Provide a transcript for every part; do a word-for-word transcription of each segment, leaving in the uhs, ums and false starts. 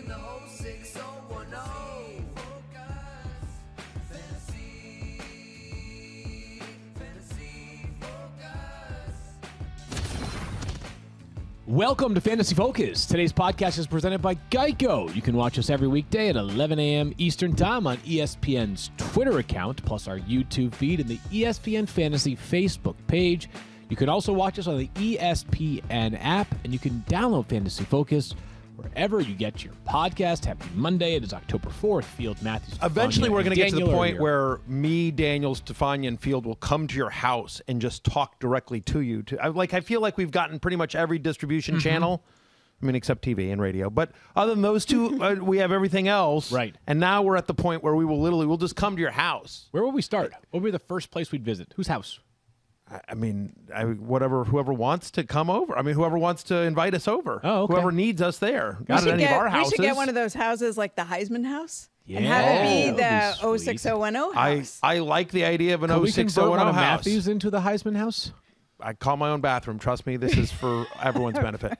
in the oh six oh one oh. Fantasy, fantasy focus. Welcome to Fantasy Focus. Today's podcast is presented by Geico. You can watch us every weekday at eleven a.m. Eastern Time on E S P N's Twitter account, plus our YouTube feed and the E S P N Fantasy Facebook page. You can also watch us on the E S P N app, and you can download Fantasy Focus wherever you get your podcast. Happy Monday. It is October fourth. Field, Matthews, Eventually, Stefania, we're going to and get to the Daniel are point here. where me, Daniel, Stefania, and Field will come to your house and just talk directly to you. To I, like, I feel like we've gotten pretty much every distribution Mm-hmm. channel. I mean, except T V and radio. But other than those two, uh, we have everything else. Right. And now we're at the point where we will literally, we'll just come to your house. Where will we start? What would be the first place we'd visit? Whose house? I, I mean, I, whatever, whoever wants to come over. I mean, whoever wants to invite us over. Oh, okay. Whoever needs us there. We Not should, at any get, of our we houses. should get one of those houses like the Heisman House and Yeah. have it Oh, be that the would be oh six oh one oh I, house. I like the idea of an Could oh we six convert oh one one oh of house. Matthews into the Heisman house? I call my own bathroom. Trust me, this is for everyone's benefit.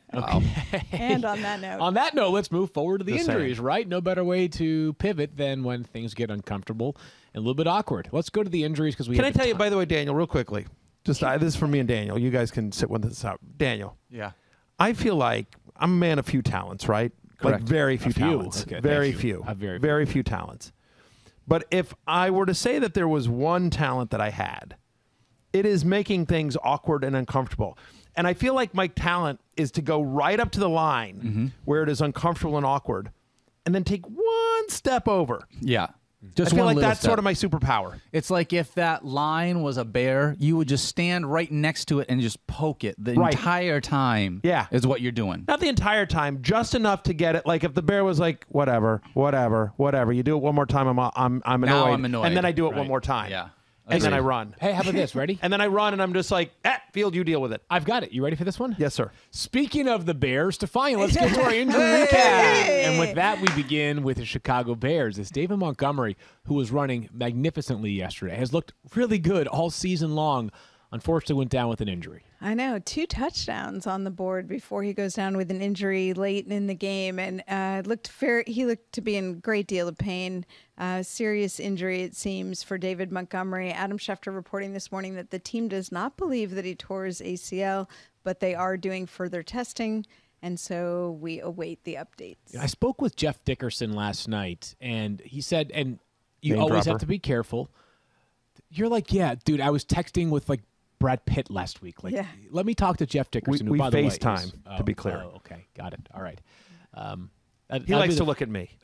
And on that note, On that note, let's move forward to the Just injuries, saying. right? No better way to pivot than when things get uncomfortable and a little bit awkward. Let's go to the injuries because we Can I have a tell you, ton. by the way, Daniel, real quickly? Just I, this is for me and Daniel. You guys can sit with this out. Daniel, Yeah. I feel like I'm a man of few talents, right? Correct. Like very few A few. talents. Okay, very thank you. few. A very few. very few talents. But if I were to say that there was one talent that I had, it is making things awkward and uncomfortable. And I feel like my talent is to go right up to the line Mm-hmm. where it is uncomfortable and awkward, and then take one step over. Yeah. Just I feel one like little that's step. sort of my superpower. It's like if that line was a bear, you would just stand right next to it and just poke it the Right. entire time. Yeah. Is what you're doing. Not the entire time, just enough to get it. Like if the bear was like, whatever, whatever, whatever. You do it one more time, I'm I'm I'm annoyed. Now I'm annoyed. And then I do it one Right. more time. Yeah. And then I Agreed. run. Hey, how about this? Ready? And then I run and I'm just like, eh, Field, you deal with it. I've got it. You ready for this one? Yes, sir. Speaking of the Bears, Stefania, let's get to our injury recap. And with that, we begin with the Chicago Bears. It's David Montgomery, who was running magnificently yesterday, has looked really good all season long. Unfortunately, went down with an injury. I know, two touchdowns on the board before he goes down with an injury late in the game, and uh, looked fair. He looked to be in a great deal of pain. Uh, serious injury, it seems, for David Montgomery. Adam Schefter reporting this morning that the team does not believe that he tore his A C L, but they are doing further testing, and so we await the updates. I spoke with Jeff Dickerson last night, and he said, and you Name always dropper. have to be careful. You're like, yeah, dude, I was texting with like Brad Pitt last week. Like, Yeah. let me talk to Jeff Dickerson. We- who, we by the way, is- FaceTime, to be clear. Oh, okay, got it. All right. Um, that- He that'll likes be to the- look at me.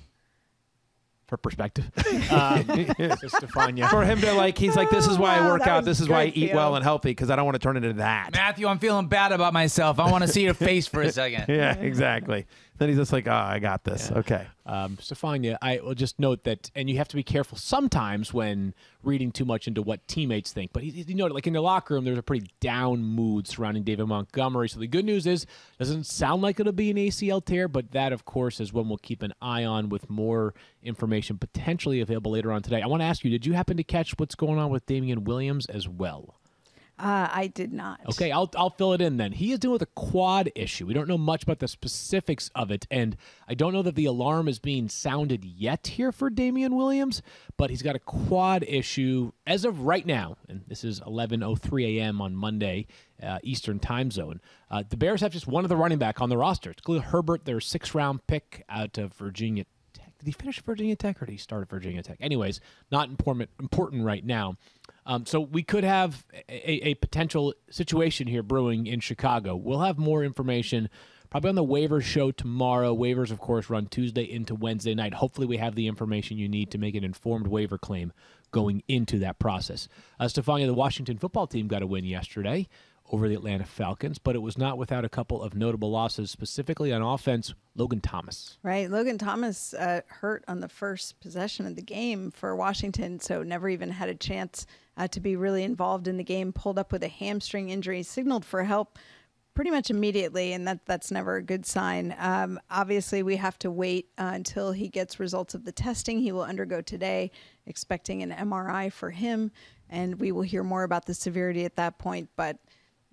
for perspective. um, so Stefania. For him to like, he's like, this is why I Wow, work that out. was This is why I great, eat Field. well and healthy, because I don't want to turn into that. Matthew, I'm feeling bad about myself. I want to see your face for a second. Yeah, exactly. Then he's just like, oh, I got this. Okay. Um, Stefania, I will just note that, and you have to be careful sometimes when reading too much into what teammates think. But he, you know, like in the locker room, there's a pretty down mood surrounding David Montgomery. So the good news is, doesn't sound like it'll be an A C L tear, but that, of course, is one we'll keep an eye on with more information potentially available later on today. I want to ask you, did you happen to catch what's going on with Damian Williams as well? Uh, I did not. Okay, I'll I'll fill it in then. He is dealing with a quad issue. We don't know much about the specifics of it, and I don't know that the alarm is being sounded yet here for Damian Williams, but he's got a quad issue as of right now, and this is eleven oh three a.m. on Monday, uh, Eastern time zone. Uh, the Bears have just one other running back on the roster. It's Khalil Herbert, their sixth-round pick out of Virginia Tech. Did he finish at Virginia Tech, or did he start at Virginia Tech? Anyways, not important important right now. Um, so we could have a, a potential situation here brewing in Chicago. We'll have more information probably on the waivers show tomorrow. Waivers, of course, run Tuesday into Wednesday night. Hopefully we have the information you need to make an informed waiver claim going into that process. Uh, Stefania, the Washington football team got a win yesterday over the Atlanta Falcons, but it was not without a couple of notable losses, specifically on offense, Logan Thomas. Right. Logan Thomas uh, hurt on the first possession of the game for Washington, so never even had a chance uh, to be really involved in the game. Pulled up with a hamstring injury, signaled for help pretty much immediately, and that that's never a good sign. Um, obviously, we have to wait uh, until he gets results of the testing he will undergo today, expecting an M R I for him, and we will hear more about the severity at that point. But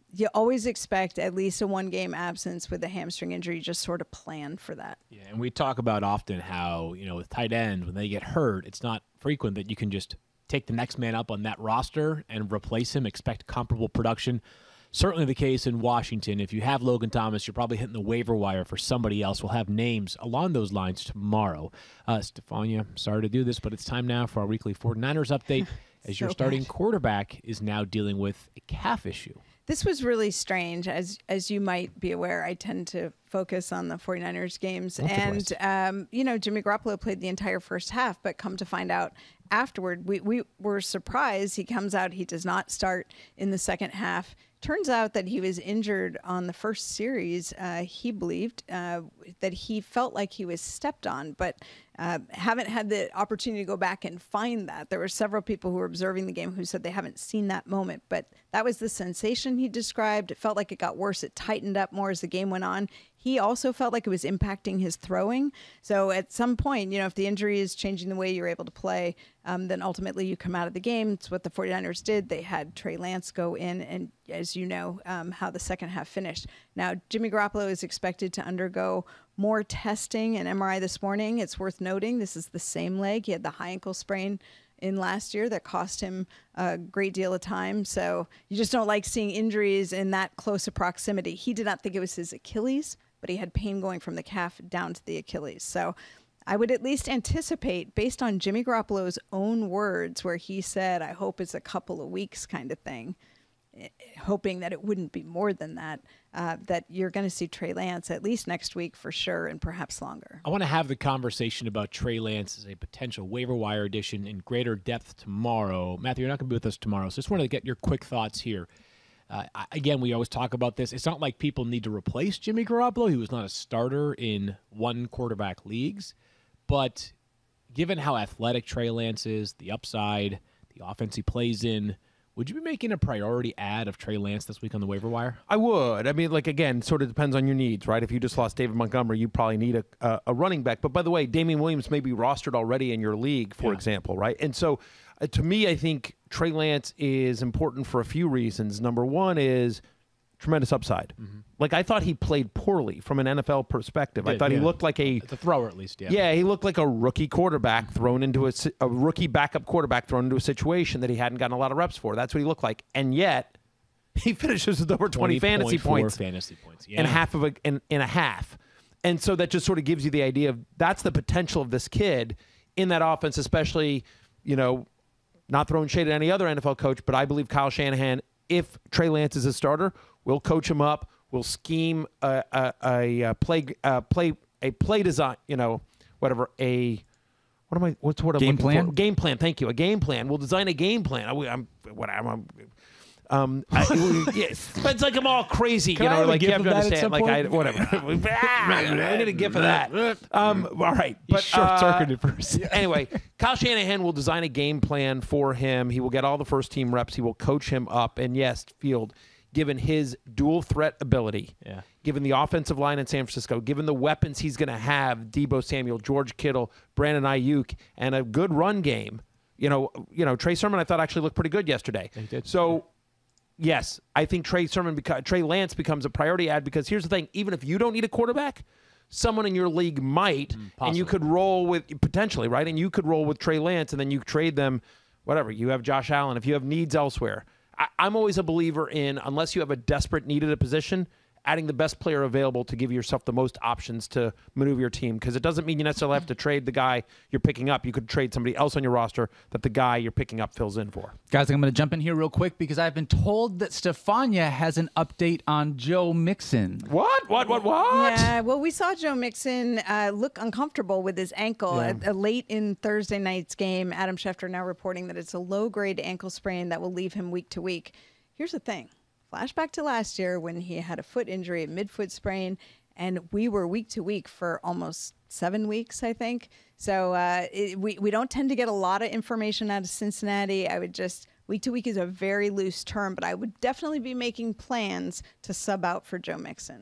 you always expect at least a one-game absence with a hamstring injury. You just sort of plan for that. Yeah, and we talk about often how, you know, with tight ends, when they get hurt, it's not frequent that you can just take the next man up on that roster and replace him, expect comparable production. Certainly the case in Washington. If you have Logan Thomas, you're probably hitting the waiver wire for somebody else. We'll have names along those lines tomorrow. Uh, Stefania, sorry to do this, but it's time now for our weekly forty-niners update as So your starting bad. quarterback is now dealing with a calf issue. This was really strange. As as you might be aware, I tend to focus on the forty-niners games. Once or and, twice. um, you know, Jimmy Garoppolo played the entire first half, but come to find out afterward, we, we were surprised. He comes out, he does not start in the second half. Turns out that he was injured on the first series. Uh, he believed uh, that he felt like he was stepped on, but uh, haven't had the opportunity to go back and find that. There were several people who were observing the game who said they haven't seen that moment, but that was the sensation he described. It felt like it got worse. It tightened up more as the game went on. He also felt like it was impacting his throwing. So at some point, you know, if the injury is changing the way you're able to play, um, then ultimately you come out of the game. It's what the forty-niners did. They had Trey Lance go in, and as you know, um, how the second half finished. Now, Jimmy Garoppolo is expected to undergo more testing and M R I this morning. It's worth noting this is the same leg. He had the high ankle sprain in last year that cost him a great deal of time. So you just don't like seeing injuries in that close a proximity. He did not think it was his Achilles, but he had pain going from the calf down to the Achilles. So I would at least anticipate, based on Jimmy Garoppolo's own words, where he said, I hope it's a couple of weeks kind of thing, hoping that it wouldn't be more than that, uh, that you're going to see Trey Lance at least next week for sure, and perhaps longer. I want to have the conversation about Trey Lance as a potential waiver wire addition in greater depth tomorrow. Matthew, you're not going to be with us tomorrow, so just wanted to get your quick thoughts here. Uh, I- again, we always talk about this. It's not like people need to replace Jimmy Garoppolo. He was not a starter in one quarterback leagues. But given how athletic Trey Lance is, the upside, the offense he plays in, would you be making a priority ad of Trey Lance this week on the waiver wire? I would. I mean, like, again, sort of depends on your needs, right? If you just lost David Montgomery, you probably need a, a, a running back. But by the way, Damian Williams may be rostered already in your league, for Yeah. example, right? And so uh, to me, I think Trey Lance is important for a few reasons. Number one is tremendous upside. Mm-hmm. Like, I thought he played poorly from an N F L perspective. I Did, thought he yeah. looked like a The thrower, at least, yeah. Yeah, he looked like a rookie quarterback thrown into a, si- a rookie backup quarterback thrown into a situation that he hadn't gotten a lot of reps for. That's what he looked like. And yet, he finishes with over twenty, fantasy point four points fantasy points. Yeah. in half of a in, in a half. And so that just sort of gives you the idea of that's the potential of this kid in that offense, especially, you know, not throwing shade at any other N F L coach, but I believe Kyle Shanahan, if Trey Lance is a starter, will coach him up, will scheme a, a, a, a play a play a play design, you know, whatever, a what am I what's what I'm Game looking plan? for? Game plan, thank you. A game plan. We'll design a game plan. I, I'm whatever I'm Um, I, yeah, but it's like I'm all crazy, Can you I know. have a Like you gif have of to that at understand, some like I point? whatever. Ah, I need a gif of that. Um, all right, but short-circuited uh, for a second. anyway, Kyle Shanahan will design a game plan for him. He will get all the first team reps. He will coach him up, and yes, Field, given his dual threat ability, Yeah. given the offensive line in San Francisco, given the weapons he's going to have, Deebo Samuel, George Kittle, Brandon Ayuk, and a good run game. You know, you know, Trey Sermon I thought actually looked pretty good yesterday. He did. So. Yes, I think Trey Sermon, beca- Trey Lance becomes a priority ad because here's the thing: even if you don't need a quarterback, someone in your league might, and you possibly. could roll with potentially, right? And you could roll with Trey Lance, and then you trade them, whatever. You have Josh Allen. If you have needs elsewhere, I, I'm always a believer in unless you have a desperate need at a position, adding the best player available to give yourself the most options to maneuver your team. Because it doesn't mean you necessarily have to trade the guy you're picking up. You could trade somebody else on your roster that the guy you're picking up fills in for. Guys, I'm going to jump in here real quick because I've been told that Stefania has an update on Joe Mixon. What? What? What? What? Yeah, well, we saw Joe Mixon uh, look uncomfortable with his ankle Yeah. at, uh, late in Thursday night's game. Adam Schefter now reporting that it's a low-grade ankle sprain that will leave him week to week. Here's the thing. Flashback to last year when he had a foot injury, a midfoot sprain, and we were week to week for almost seven weeks, I think. So uh, it, we, we don't tend to get a lot of information out of Cincinnati. I would just, week to week is a very loose term, but I would definitely be making plans to sub out for Joe Mixon.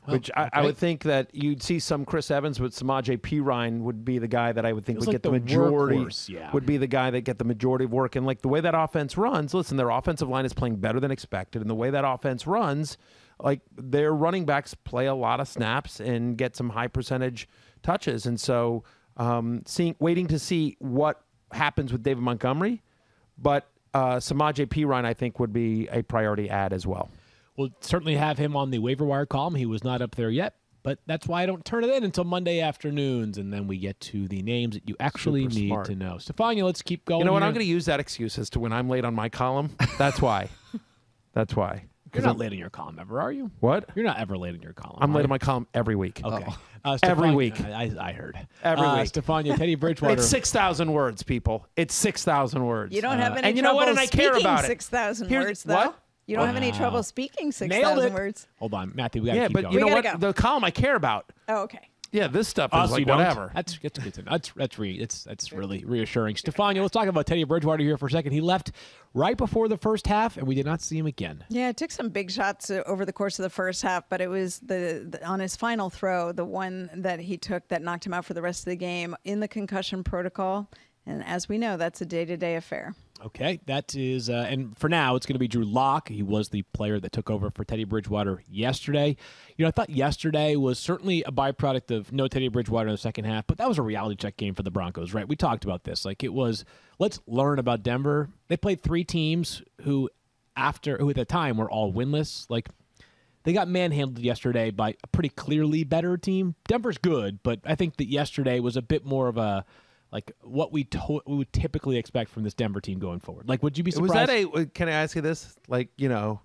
which I, I okay. would think that you'd see some Chris Evans, but Samaje Perine would be the guy that I would think Feels would like get the, the majority. workhorse, yeah. Would be the guy that get the majority of work. And like the way that offense runs, listen, their offensive line is playing better than expected, and the way that offense runs, like their running backs play a lot of snaps and get some high percentage touches, and so um, seeing, waiting to see what happens with David Montgomery, but uh, Samaje Perine I think would be a priority add as well. We'll certainly have him on the waiver wire column. He was not up there yet, but that's why I don't turn it in until Monday afternoons, and then we get to the names that you actually Super need smart. to know. Stefania, let's keep going. You know what? here. I'm going to use that excuse as to when I'm late on my column. That's why. That's why. You're not late in your column ever, are you? What? You're not ever late in your column. I'm are late you? on my column every week. Okay. Oh. Uh, Every Stefania- week. I, I heard. Every uh, week. Stefania, Teddy Bridgewater. It's six thousand words, people. It's six thousand words. You don't have any and you know trouble what? And I care speaking about it. six thousand Here's- words, though. what? You don't have any Wow. trouble speaking six Nailed thousand it. words. Hold on, Matthew. We got to Yeah, keep but going. you know We what? gotta go. The column I care about. Oh, okay. Yeah, this stuff is Us, like you don't? whatever. That's that's good to know. That's that's re, it's that's really reassuring. Stefania, let's talk about Teddy Bridgewater here for a second. He left right before the first half, and we did not see him again. Yeah, it took some big shots uh, over the course of the first half, but it was the, the on his final throw, the one that he took that knocked him out for the rest of the game in the concussion protocol. And as we know, that's a day-to-day affair. Okay, that is, uh, and for now, it's going to be Drew Lock. He was the player that took over for Teddy Bridgewater yesterday. You know, I thought yesterday was certainly a byproduct of no Teddy Bridgewater in the second half, but that was a reality check game for the Broncos, right? We talked about this. Like, it was, let's learn about Denver. They played three teams who, after, who at the time were all winless. Like, they got manhandled yesterday by a pretty clearly better team. Denver's good, but I think that yesterday was a bit more of a, like what we, to- we would typically expect from this Denver team going forward. Like, would you be Was surprised? that a? Can I ask you this? Like, you know,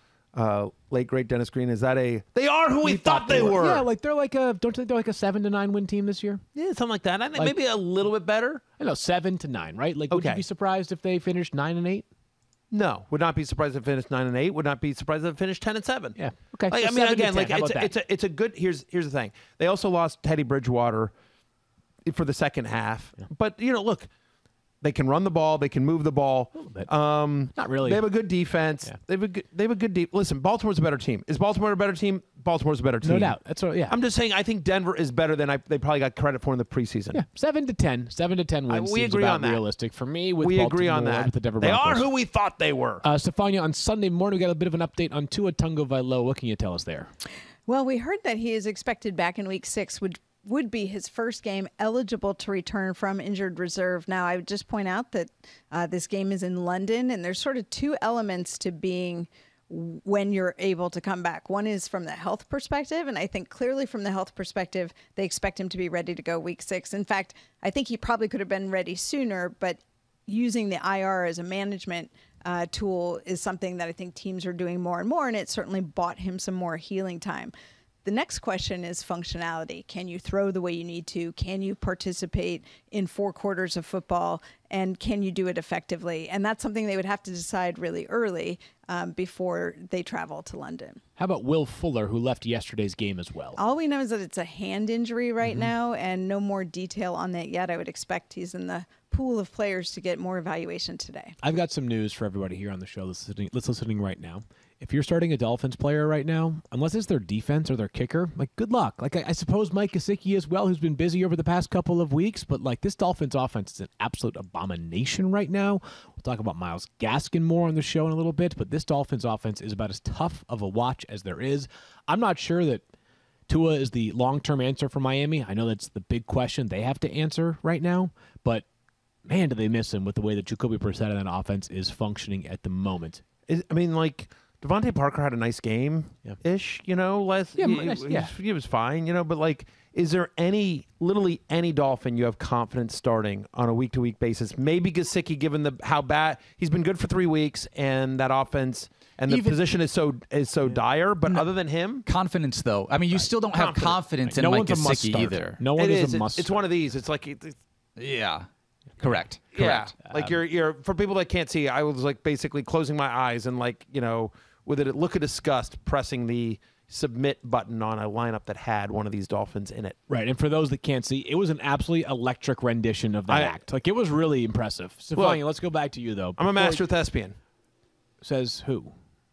uh, late great Dennis Green. Is that a? They are who we, thought, they were. Yeah, like they're like a. Don't you think they're like a seven to nine win team this year? Yeah, something like that. I think Like- maybe a little bit better. I know seven to nine, right? Like, would you Okay. be surprised if they finished nine and eight? No, would not be surprised if it finished nine and eight. Would not be surprised if it finished ten and seven. Yeah. Okay. Like, So I mean, seven to again, ten. like How it's about a, that? it's a it's a good. Here's here's the thing. They also lost Teddy Bridgewater for the second half. But you know, look, they can run the ball. They can move the ball. bit. Um, Not really. They have a good defense. Yeah. They have a good. They have a good. De- Listen, Baltimore's a better team. Is Baltimore a better team? Baltimore's a better team. No doubt. That's what. Yeah. I'm just saying. I think Denver is better than I. They probably got credit for in the preseason. yeah. Seven to ten. Seven to ten I- wins. we seems agree about on that. realistic for me. With We agree on Baltimore, that. With the Denver They are Broncos. who we thought they were. Uh, Stefania, on Sunday morning, we got a bit of an update on Tua Tagovailoa. What can you tell us there? Well, we heard that he is expected back in week six, would would be his first game eligible to return from injured reserve. Now, I would just point out that uh, this game is in London, and there's sort of two elements to being when you're able to come back. One is from the health perspective, and I think clearly from the health perspective, they expect him to be ready to go week six. In fact, I think he probably could have been ready sooner, but using the I R as a management uh, tool is something that I think teams are doing more and more, and it certainly bought him some more healing time. The next question is functionality. Can you throw the way you need to? Can you participate in four quarters of football? And can you do it effectively? And that's something they would have to decide really early um, before they travel to London. How about Will Fuller, who left yesterday's game as well? All we know is that it's a hand injury right now, and no more detail on that yet. I would expect he's in the pool of players to get more evaluation today. I've got some news for everybody here on the show that's listening, that's listening right now. If you're starting a Dolphins player right now, unless it's their defense or their kicker, like, good luck. Like, I, I suppose Mike Gesicki as well, who's been busy over the past couple of weeks, but, like, this Dolphins offense is an absolute abomination right now. We'll talk about Myles Gaskin more on the show in a little bit, but this Dolphins offense is about as tough of a watch as there is. I'm not sure that Tua is the long-term answer for Miami. I know that's the big question they have to answer right now, but man, do they miss him with the way that Jacoby Brissett and that offense is functioning at the moment. Is, I mean, like Devontae Parker had a nice game ish, you know. Last Yeah, he, nice, he- yeah. he was fine, you know. But like, is there any, literally any Dolphin you have confidence starting on a week to week basis? Maybe Gesicki, given the how bad he's been good for three weeks, and that offense and the Even- position is so is so dire. But other than him, Confidence, though. I mean, you still don't have Confidence. confidence in no Mike one's a must Gesicki start. either. No one it is, is. a It's, must it's one of these. It's like. It's, Yeah. Correct. Yeah, Correct. like you're you're for people that can't see, I was like basically closing my eyes and like you know with a look of disgust pressing the submit button on a lineup that had one of these Dolphins in it. Right, and for those that can't see, it was an absolutely electric rendition of that I- act. Like, it was really impressive. Stefania, let's go back to you, though. I'm a Before- master thespian. Says who?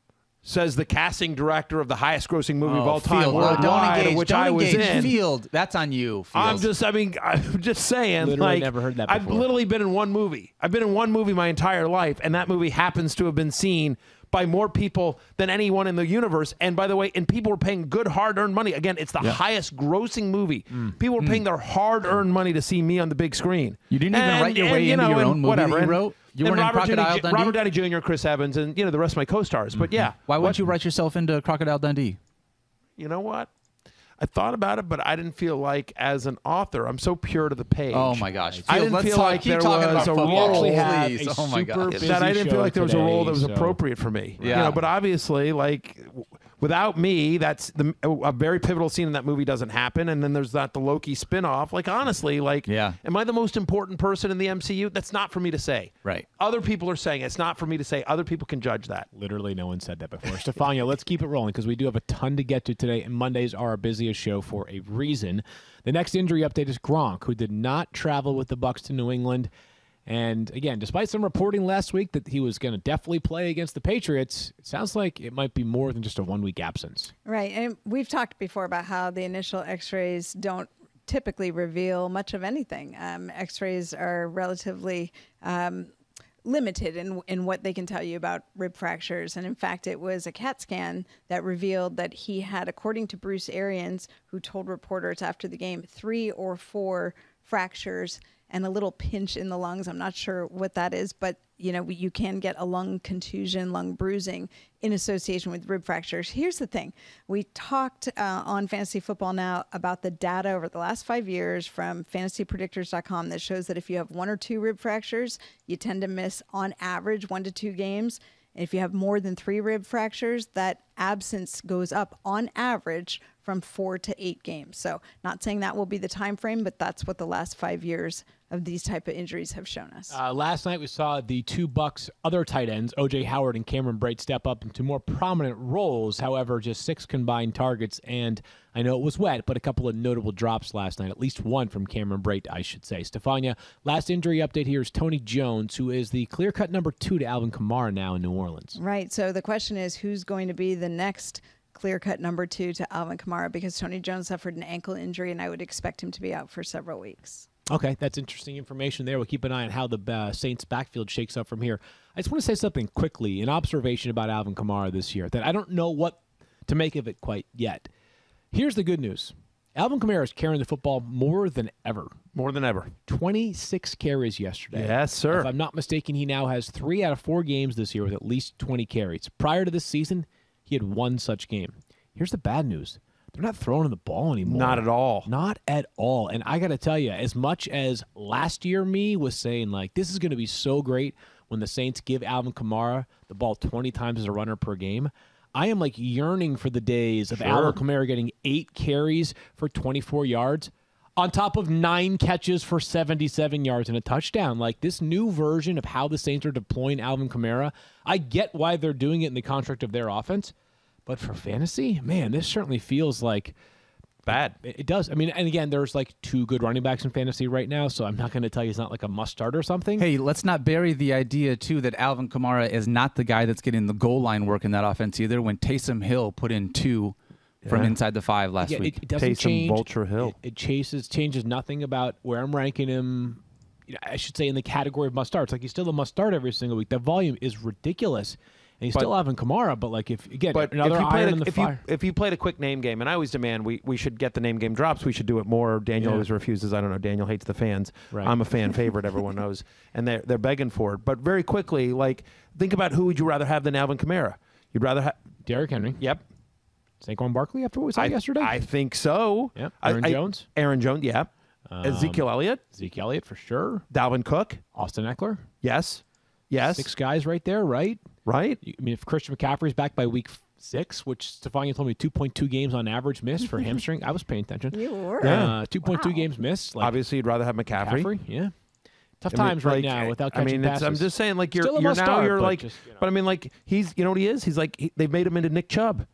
says the casting director of the highest grossing movie of Oh, all time Field, no, don't worldwide, engage, which don't I was engage. in. Field, that's on you. Field. I'm just, I mean, I'm just saying, Literally like, never heard that I've before. literally been in one movie. I've been in one movie my entire life, and that movie happens to have been seen by more people than anyone in the universe. And by the way, and people were paying good hard-earned money. Again, it's the highest grossing movie. Mm. People were paying their hard-earned money to see me on the big screen. You didn't even And- write your and, way you into know, your and own movie whatever. that you And- wrote? You and weren't in Robert Crocodile Downey, Dundee? Robert Downey Junior, Chris Evans, and you know the rest of my co-stars. But yeah, Why wouldn't what- you write yourself into Crocodile Dundee? You know what? I thought about it, but I didn't feel like as an author, I'm so pure to the page. Oh my gosh! I Field, didn't let's feel talk, like keep there talking was about a football, role. We actually have please. a Oh my super god! busy that I didn't show feel like there was a role that was today, so- appropriate for me. You Yeah. know, but obviously, like w- without me, that's the a very pivotal scene in that movie doesn't happen. And then there's that the Loki spinoff. Like honestly, like, Yeah. am I the most important person in the M C U? That's not for me to say. Right. Other people are saying it's not for me to say. Other people can judge that. Literally, no one said that before. Stefania, let's keep it rolling because we do have a ton to get to today, and Mondays are our busiest show for a reason. The next injury update is Gronk, who did not travel with the Bucs to New England. And again, despite some reporting last week that he was going to definitely play against the Patriots, it sounds like it might be more than just a one-week absence. Right. And we've talked before about how the initial x-rays don't typically reveal much of anything. Um, x-rays are relatively um, limited in, in what they can tell you about rib fractures. And in fact, it was a CAT scan that revealed that he had, according to Bruce Arians, who told reporters after the game, three or four fractures and a little pinch in the lungs. I'm not sure what that is, but you know, you can get a lung contusion, lung bruising in association with rib fractures. Here's the thing. We talked uh, on Fantasy Football Now about the data over the last five years from fantasy predictors dot com that shows that if you have one or two rib fractures, you tend to miss on average one to two games. And if you have more than three rib fractures, that absence goes up on average from four to eight games. So not saying that will be the time frame, but that's what the last five years of these type of injuries have shown us. Uh, last night we saw the two Bucks other tight ends, O J Howard and Cameron Brate, step up into more prominent roles. However, just six combined targets, and I know it was wet, but a couple of notable drops last night, at least one from Cameron Brate, I should say. Stefania, last injury update here is Tony Jones, who is the clear-cut number two to Alvin Kamara now in New Orleans. Right. So the question is, who's going to be the next clear-cut number two to Alvin Kamara? Because Tony Jones suffered an ankle injury, and I would expect him to be out for several weeks. Okay, that's interesting information there. We'll keep an eye on how the uh, Saints backfield shakes up from here. I just want to say something quickly, an observation about Alvin Kamara this year that I don't know what to make of it quite yet. Here's the good news. Alvin Kamara is carrying the football more than ever. More than ever. twenty-six carries yesterday. Yes, sir. If I'm not mistaken, he now has three out of four games this year with at least twenty carries. Prior to this season, he had one such game. Here's the bad news. They're not throwing the ball anymore. Not at all. Not at all. And I got to tell you, as much as last year me was saying, like, this is going to be so great when the Saints give Alvin Kamara the ball twenty times as a runner per game, I am, like, yearning for the days of Sure. Alvin Kamara getting eight carries for twenty-four yards on top of nine catches for seventy-seven yards and a touchdown. Like, this new version of how the Saints are deploying Alvin Kamara, I get why they're doing it in the construct of their offense. But for fantasy, man, this certainly feels like Bad. it, it does. I mean, and again, there's like two good running backs in fantasy right now, so I'm not going to tell you it's not like a must start or something. Hey, let's not bury the idea, too, that Alvin Kamara is not the guy that's getting the goal line work in that offense either. When Taysom Hill put in two from Yeah. inside the five last Yeah, week. it, it doesn't Taysom change. Vulture Hill. It, it chases changes nothing about where I'm ranking him. You know, I should say in the category of must starts. Like he's still a must start every single week. That volume is ridiculous, and he's But- still Alvin Kamara. But like if again, But another if you, played iron a, in the if, fire. you, if you played a quick name game, and I always demand we, we should get the name game drops, we should do it more. Daniel Yeah. always refuses. I don't know. Daniel hates the fans. Right. I'm a fan favorite, everyone knows. And they're, they're begging for it. But very quickly, like, think about who would you rather have than Alvin Kamara? You'd rather have. Derrick Henry, Yep. Saquon Barkley. After what we saw I, yesterday, I think so. Yep. I- Aaron I- Jones? Aaron Jones, yeah. Ezekiel Elliott. Zeke Elliott for sure. Dalvin Cook. Austin Eckler. Yes. Yes. Six guys right there, right? Right? You- I mean, if Christian McCaffrey's back by week f- six, which Stefania told me two point two games on average missed for hamstring, I was paying attention. You were. Yeah. Uh, two point two Wow. games missed. Like Obviously, you'd rather have McCaffrey. McCaffrey, yeah. Tough I mean, times right like, now without I catching mean, it's, I'm passes. just saying, like you're Still a you're must now start, you're but like, just, you know. but I mean, like he's, you know what he is? He's like he, they've made him into Nick Chubb.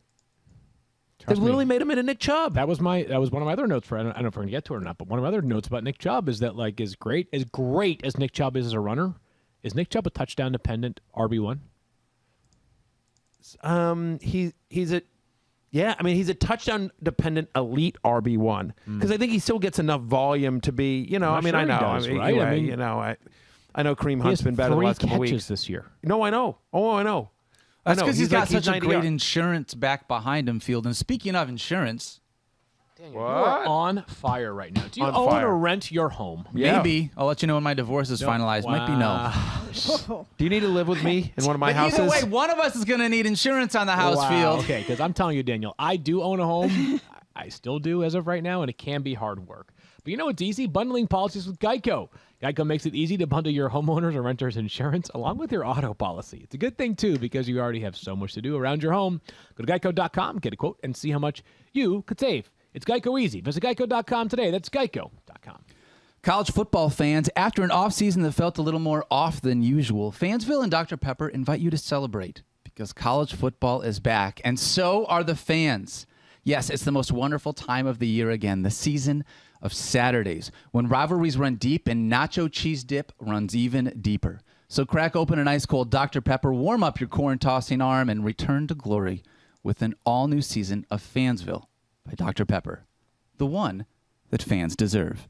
Trust They've me. literally made him into Nick Chubb. That was my that was one of my other notes for I don't, I don't know if we're gonna get to it or not, but one of my other notes about Nick Chubb is that like as great as great as Nick Chubb is as a runner, is Nick Chubb a touchdown dependent R B one? Um, he he's a yeah. I mean, he's a touchdown dependent elite R B one because I think he still gets enough volume to be. You know, I I'm mean, sure I he know. does, I mean, right? anyway, I mean- you know, I I know Kareem He Hunt's has been better the three last couple catches weeks this year. No, I know. Oh, I know. That's I know. because he's like- got such a ninety great yards. insurance back behind him, Field. And speaking of insurance, You are on fire right now. Do you On own fire. or rent your home? Yeah. maybe I'll let you know when my divorce is finalized. Might be no. Wow. Do you need to live with me in one of my But houses? either way, one of us is going to need insurance on the house, Wow. Field. Okay, because I'm telling you, Daniel, I do own a home. I still do as of right now, and it can be hard work. But you know what's easy? Bundling policies with Geico. Geico makes it easy to bundle your homeowners or renters insurance along with your auto policy. It's a good thing, too, because you already have so much to do around your home. Go to geico dot com, get a quote, and see how much you could save. It's Geico easy. Visit geico dot com today. That's geico dot com. College football fans, after an offseason that felt a little more off than usual, Fansville and Doctor Pepper invite you to celebrate because college football is back, and so are the fans. Yes, it's the most wonderful time of the year again, the season of Saturdays, when rivalries run deep and nacho cheese dip runs even deeper. So crack open an ice cold Doctor Pepper, warm up your corn-tossing arm, and return to glory with an all-new season of Fansville by Doctor Pepper, the one that fans deserve.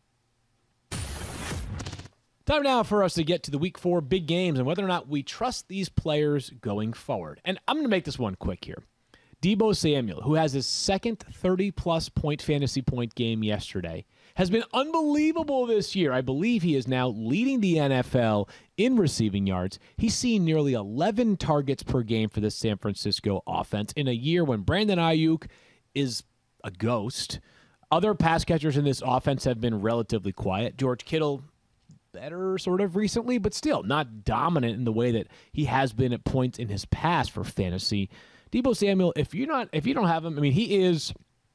Time now for us to get to the week four big games and whether or not we trust these players going forward. And I'm going to make this one quick here. Deebo Samuel, who has his second thirty-plus point fantasy point game yesterday, has been unbelievable this year. I believe he is now leading the N F L in receiving yards. He's seen nearly eleven targets per game for the San Francisco offense in a year when Brandon Ayuk is a ghost. Other pass catchers in this offense have been relatively quiet. George Kittle, better sort of recently, but still not dominant in the way that he has been at points in his past for fantasy. Deebo Samuel, if you're not, if you don't have him, I mean, he is,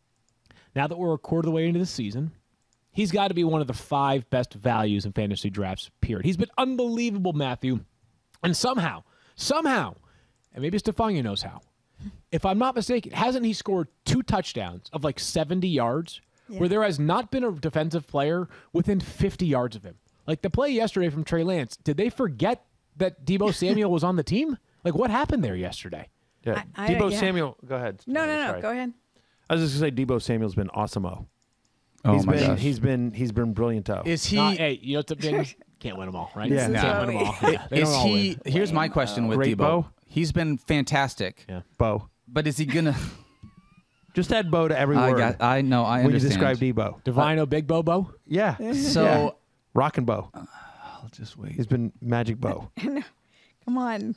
now that we're a quarter of the way into the season, he's got to be one of the five best values in fantasy drafts, period. He's been unbelievable, Matthew. And somehow, somehow, and maybe Stefania knows how, if I'm not mistaken, hasn't he scored two touchdowns of like seventy yards Yeah. where there has not been a defensive player within fifty yards of him? Like the play yesterday from Trey Lance, did they forget that Deebo Samuel was on the team? Like what happened there yesterday? Yeah. I- I Debo don't- yeah. Samuel, go ahead. No, no, no. Sorry. Go ahead. I was just gonna say Debo Samuel's been awesome-o. Oh he's my been gosh. he's been he's been brilliant-o. Is he? Not- hey, you know what the can't win them all, right? Yeah. This is can't what win them we- all. Yeah, they Is don't all he? win. Here's my question with Great Debo. Bo. He's been fantastic, Yeah. Bo. but is he gonna? Just add Bo to every I word got. I know. I when you understand. describe Debo. Divino Big Bobo. Yeah. So Yeah. Rockin' Bo. I'll just wait. He's been Magic Bo. Come on.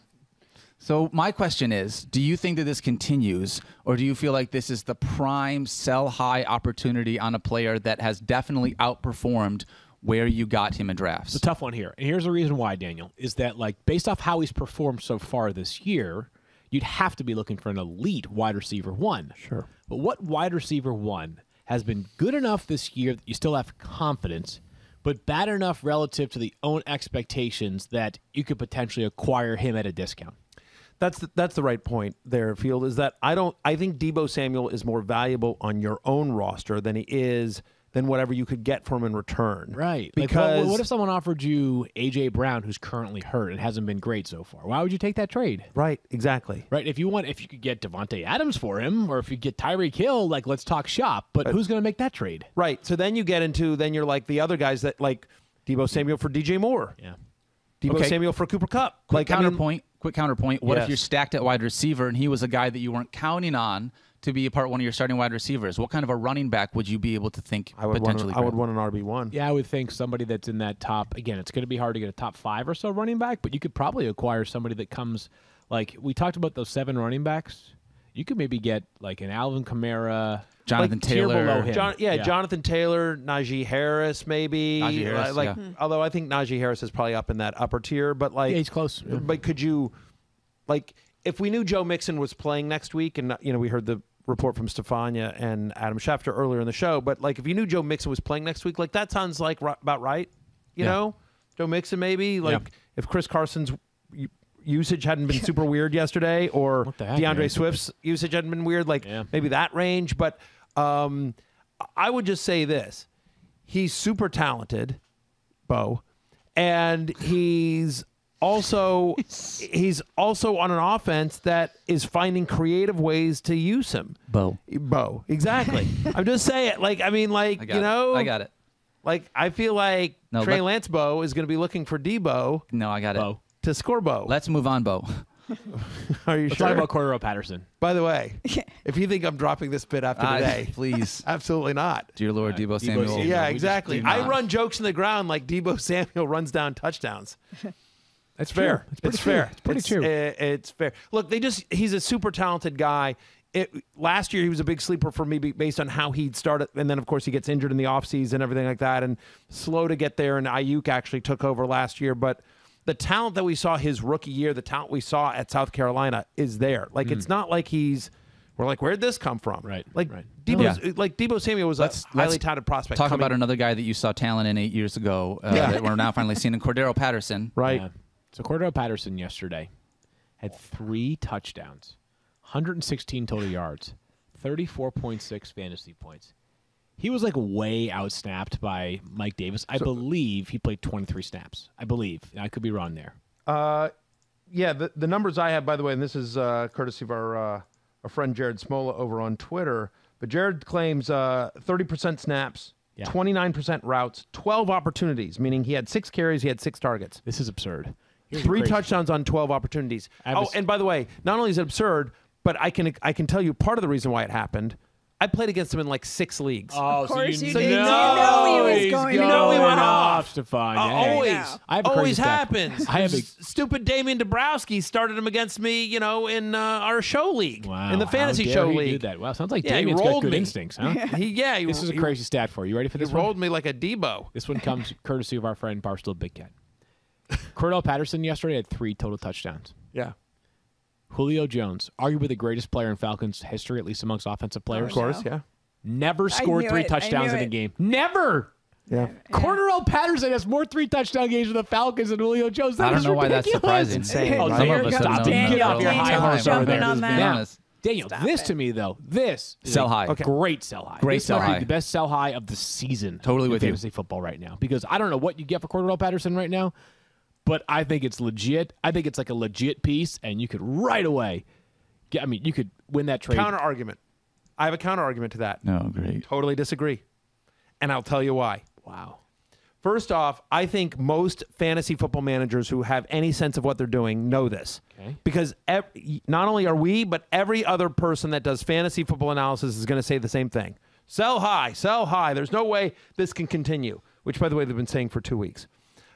So my question is, do you think that this continues, or do you feel like this is the prime sell high opportunity on a player that has definitely outperformed where you got him in drafts? It's a tough one here. And here's the reason why, Daniel, is that like based off how he's performed so far this year, you'd have to be looking for an elite wide receiver one. Sure. But what wide receiver one has been good enough this year that you still have confidence, but bad enough relative to the own expectations that you could potentially acquire him at a discount? That's the, that's the right point there, Field, is that I don't I think Deebo Samuel is more valuable on your own roster than he is than whatever you could get from him in return. Right. Like, Because what, what if someone offered you A J Brown, who's currently hurt and hasn't been great so far? Why would you take that trade? Right, exactly. Right. If you want, if you could get Devontae Adams for him, or if you get Tyreek Hill, like let's talk shop. But who's going to make that trade? Right. So then you get into then you're like the other guys that like Deebo Samuel for D J Moore. Yeah. Deebo Okay. Samuel for Cooper Kupp. Quick Like I mean, counterpoint. quick counterpoint. What Yes. if you're stacked at wide receiver and he was a guy that you weren't counting on to be a part one of your starting wide receivers? What kind of a running back would you be able to think I would want potentially? an, I would grab? want an R B one. Yeah, I would think somebody that's in that top. Again, it's going to be hard to get a top five or so running back, but you could probably acquire somebody that comes like we talked about those seven running backs. You could maybe get like an Alvin Kamara, Jonathan like, tier Taylor. below him. John, yeah, Yeah. Jonathan Taylor, Najee Harris, maybe. Najee Harris, Uh, like, yeah. although I think Najee Harris is probably up in that upper tier, but like, Yeah, he's close. Yeah. But could you, like, if we knew Joe Mixon was playing next week, and you know, we heard the report from Stefania and Adam Schefter earlier in the show, but like, if you knew Joe Mixon was playing next week, like that sounds like ri- about right. You Yeah. know, Joe Mixon maybe. Like, Yeah. if Chris Carson's u- usage hadn't been super weird yesterday, or What the heck, DeAndre man? Swift's usage hadn't been weird, like Yeah. maybe that range. But um, I would just say this: he's super talented, Bo, and he's also he's also on an offense that is finding creative ways to use him. Bo. Bo, exactly. I'm just saying, like, I mean, like, I got you know, it. I got it. like, I feel like No, Trey let- Lance Bo is going to be looking for Debo No, I got it. Bo. to score Bo. Let's move on, Bo. Are you Let's sure? talk about Cordero Patterson. By the way, if you think I'm dropping this bit after I- today, please. absolutely not. Dear Lord, Uh, Debo Debo Samuel. Samuel. Yeah, we just exactly. do I not. run jokes in the ground like Debo Samuel runs down touchdowns. That's Fair. It's, pretty It's fair. It's pretty it's, true. uh, it's fair. Look, they just he's a super talented guy. It, last year he was a big sleeper for me be- based on how he'd started, and then of course he gets injured in the offseason and everything like that, and slow to get there. And Ayuk actually took over last year, but the talent that we saw his rookie year, the talent we saw at South Carolina, is there. Like it's not like he's we're like, where'd this come from? Right, Like right. Debo's, like Debo Samuel was Let's- a highly let's touted prospect. Talk coming- about another guy that you saw talent in eight years ago uh, Yeah. that we're now finally seeing in Cordero Patterson. right. Yeah. So Cordero Patterson yesterday had three touchdowns, one hundred sixteen total yards, thirty-four point six fantasy points. He was like way outsnapped by Mike Davis. I believe he played twenty-three snaps. I believe. I could be wrong there. Uh, yeah, the, the numbers I have, by the way, and this is uh, courtesy of our, uh, our friend Jared Smola over on Twitter, but Jared claims uh, thirty percent snaps, Yeah. twenty-nine percent routes, twelve opportunities, meaning he had six carries, he had six targets. This is absurd. Here's Three crazy- touchdowns on twelve opportunities. I have Oh, a s- and by the way, not only is it absurd, but I can I can tell you part of the reason why it happened. I played against him in like six leagues. Oh, Of course so you you, did. You know, know he was he's going You know he went going off. Stefan. Uh, Hey. always, know. I have a always crazy stat. happens. I have a- S- stupid Damian Dabrowski started him against me, you know, in uh, our show league, Wow, in the fantasy how dare show he league. do that? Wow, sounds like Yeah, he Damian's got rolled good me. instincts, huh? He, yeah, he, This is a he- crazy stat for you. You ready for He this one? rolled me like a Debo. This one comes courtesy of our friend Barstool Big Cat. Cordell Patterson yesterday had three total touchdowns. Yeah, Julio Jones, arguably the greatest player in Falcons history, at least amongst offensive players. of course. no. Yeah, Never scored knew three it. I touchdowns knew in a it. game. Never. yeah. Cordarrelle Patterson has more three touchdown games with the Falcons than Julio Jones. That I don't is know why that's ridiculous. surprising. Insane, Oh, right? Some Daniel, of us stop. have known Get that off for a your long high time. horse over Jumping there. on that. Now, Honest. Daniel, Stop this it. to me though, this is Sell a high. Okay. great sell high. Great This sell might be high. the best sell high of the season. Totally in with you. fantasy football right now because I don't know what you get for Cordell Patterson right now, but I think it's legit. I think it's like a legit piece, and you could right away. Get, I mean, you could win that trade. Counter argument. I have a counter argument to that. No, great. Totally disagree, and I'll tell you why. Wow. First off, I think most fantasy football managers who have any sense of what they're doing know this. Okay. Because ev- not only are we, but every other person that does fantasy football analysis is going to say the same thing. Sell high, sell high. There's no way this can continue, which, by the way, they've been saying for two weeks.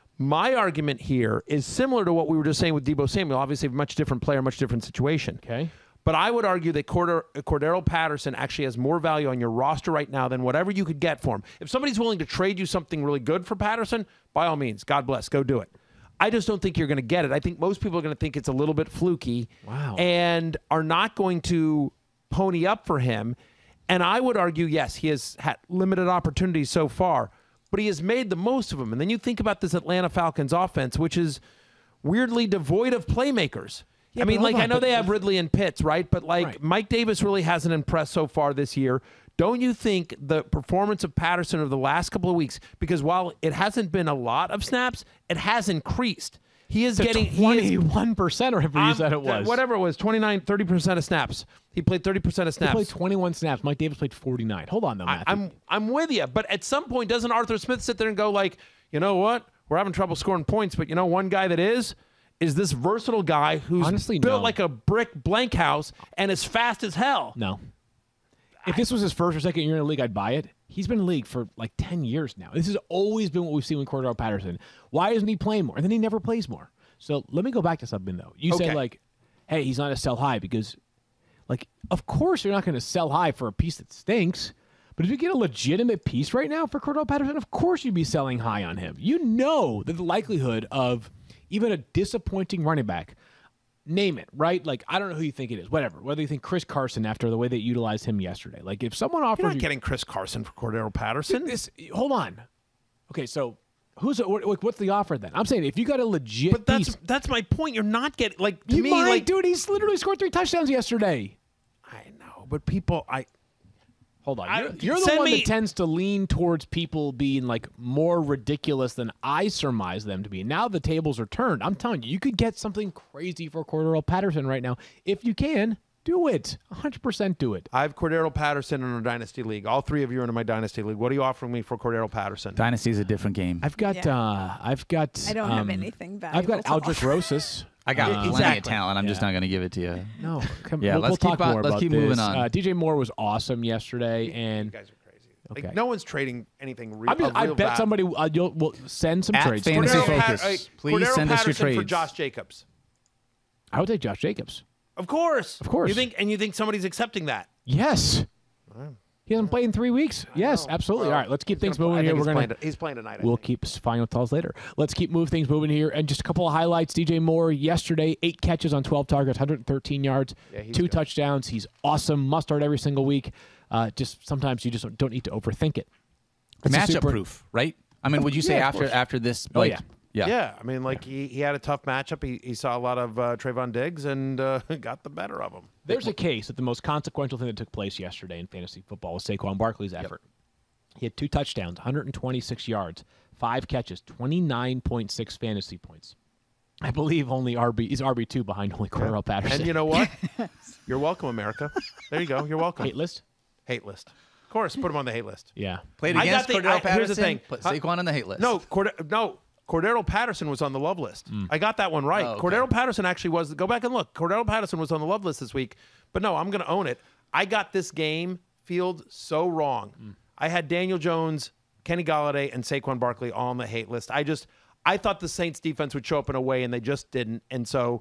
My argument here is similar to what we were just saying with Debo Samuel. Obviously, a much different player, much different situation. Okay. But I would argue that Corder- Cordero Patterson actually has more value on your roster right now than whatever you could get for him. If somebody's willing to trade you something really good for Patterson, by all means, God bless, go do it. I just don't think you're going to get it. I think most people are going to think it's a little bit fluky Wow. and are not going to pony up for him. And I would argue, yes, he has had limited opportunities so far, but he has made the most of them. And then you think about this Atlanta Falcons offense, which is weirdly devoid of playmakers. Yeah, I mean, but hold like, I on, know but- they have Ridley and Pitts, right? But, like, Right. Mike Davis really hasn't impressed so far this year. Don't you think the performance of Patterson over the last couple of weeks, because while it hasn't been a lot of snaps, it has increased. He is getting he is- twenty-one percent or whatever you um, said it was. Whatever it was, twenty-nine, thirty percent of snaps. He played thirty percent of He snaps. played twenty-one snaps. Mike Davis played forty-nine. Hold on, though, I, Matthew. I'm I'm with you, but at some point, doesn't Arthur Smith sit there and go like, you know what? We're having trouble scoring points, but you know, one guy that is is this versatile guy who's Honestly, built no. like a brick blank house and is fast as hell. No. If this was his first or second year in the league, I'd buy it. He's been in the league for like ten years now. This has always been what we've seen with Cordero Patterson. Why isn't he playing more? And then he never plays more. So let me go back to something, though. You Okay. said, like, hey, he's not a sell high because, like, of course you're not going to sell high for a piece that stinks. But if you get a legitimate piece right now for Cordell Patterson, of course you'd be selling high on him. You know that the likelihood of even a disappointing running back, name it, right? Like, I don't know who you think it is, whatever. Whether you think Chris Carson after the way they utilized him yesterday. Like, if someone offers You're not you getting Chris Carson for Cordero Patterson. this, hold on. Okay, so who's what, what- what's the offer then? I'm saying if you got a legit But that's piece, that's my point. You're not getting like to you me might, like dude. He's literally scored three touchdowns yesterday. I know, but people I Hold on. I- You're, you're the send one me- that tends to lean towards people being like more ridiculous than I surmise them to be. Now the tables are turned. I'm telling you, you could get something crazy for Cordero Patterson right now. If you can, do it. one hundred percent do it. I have Cordero Patterson in our Dynasty League. All three of you are in my Dynasty League. What are you offering me for Cordero Patterson? Dynasty is a different game. I've got, Yeah. uh, I've got, I don't have um, anything I've got valuable to Aldrich offer. Rosas. I got Um, plenty exactly. of talent. I'm just Yeah. not going to give it to you. No, come, Yeah, we'll, let's we'll keep talk on- more let's about keep this. moving on. Uh, D J Moore was awesome yesterday, You and guys are crazy. Like, Okay. no one's trading anything real. I'm just, of I real bet value. somebody uh, you'll will send some At trades. Fantasy Cordero Focus. Pat- hey, Please Cordero send us your Patterson for trades. Josh Jacobs. I would take Josh Jacobs. Of course. Of course. You think and you think somebody's accepting that? Yes. He hasn't played in three weeks. Yes, know. absolutely. Well, All right, let's keep he's things gonna play- moving I here. think We're he's gonna playing, he's playing tonight. I we'll think. keep final thoughts later. Let's keep move things moving here. And just a couple of highlights. D J Moore yesterday, eight catches on twelve targets, one hundred thirteen yards, Yeah, he's two good. touchdowns. He's awesome. Must start every single week. Uh, just sometimes you just don't need to overthink it. It's a Matchup super- proof, right? I mean, would you say Yeah, of after course. after this? Oh, Like, yeah. yeah. Yeah, I mean, like he, he had a tough matchup. He, he saw a lot of uh, Trayvon Diggs and uh, got the better of him. There's a case that the most consequential thing that took place yesterday in fantasy football was Saquon Barkley's effort. He had two touchdowns, one hundred twenty-six yards, five catches, twenty-nine point six fantasy points. I believe only R B. He's R B two behind only Cordero Patterson. And you know what? You're welcome, America. There you go. You're welcome. hate list? Hate list. Of course, put him on the hate list. Yeah. Played I against got the- Cordero I- Patterson. here's the thing. Put Huh? Saquon on the hate list. No, Cord- no. Cordero Patterson was on the love list. I got that one right. Oh, okay. Cordero Patterson actually was. Go back and look. Cordero Patterson was on the love list this week. But no, I'm going to own it. I got this game field so wrong. I had Daniel Jones, Kenny Galladay, and Saquon Barkley all on the hate list. I just, I thought the Saints defense would show up in a way, and they just didn't. And so,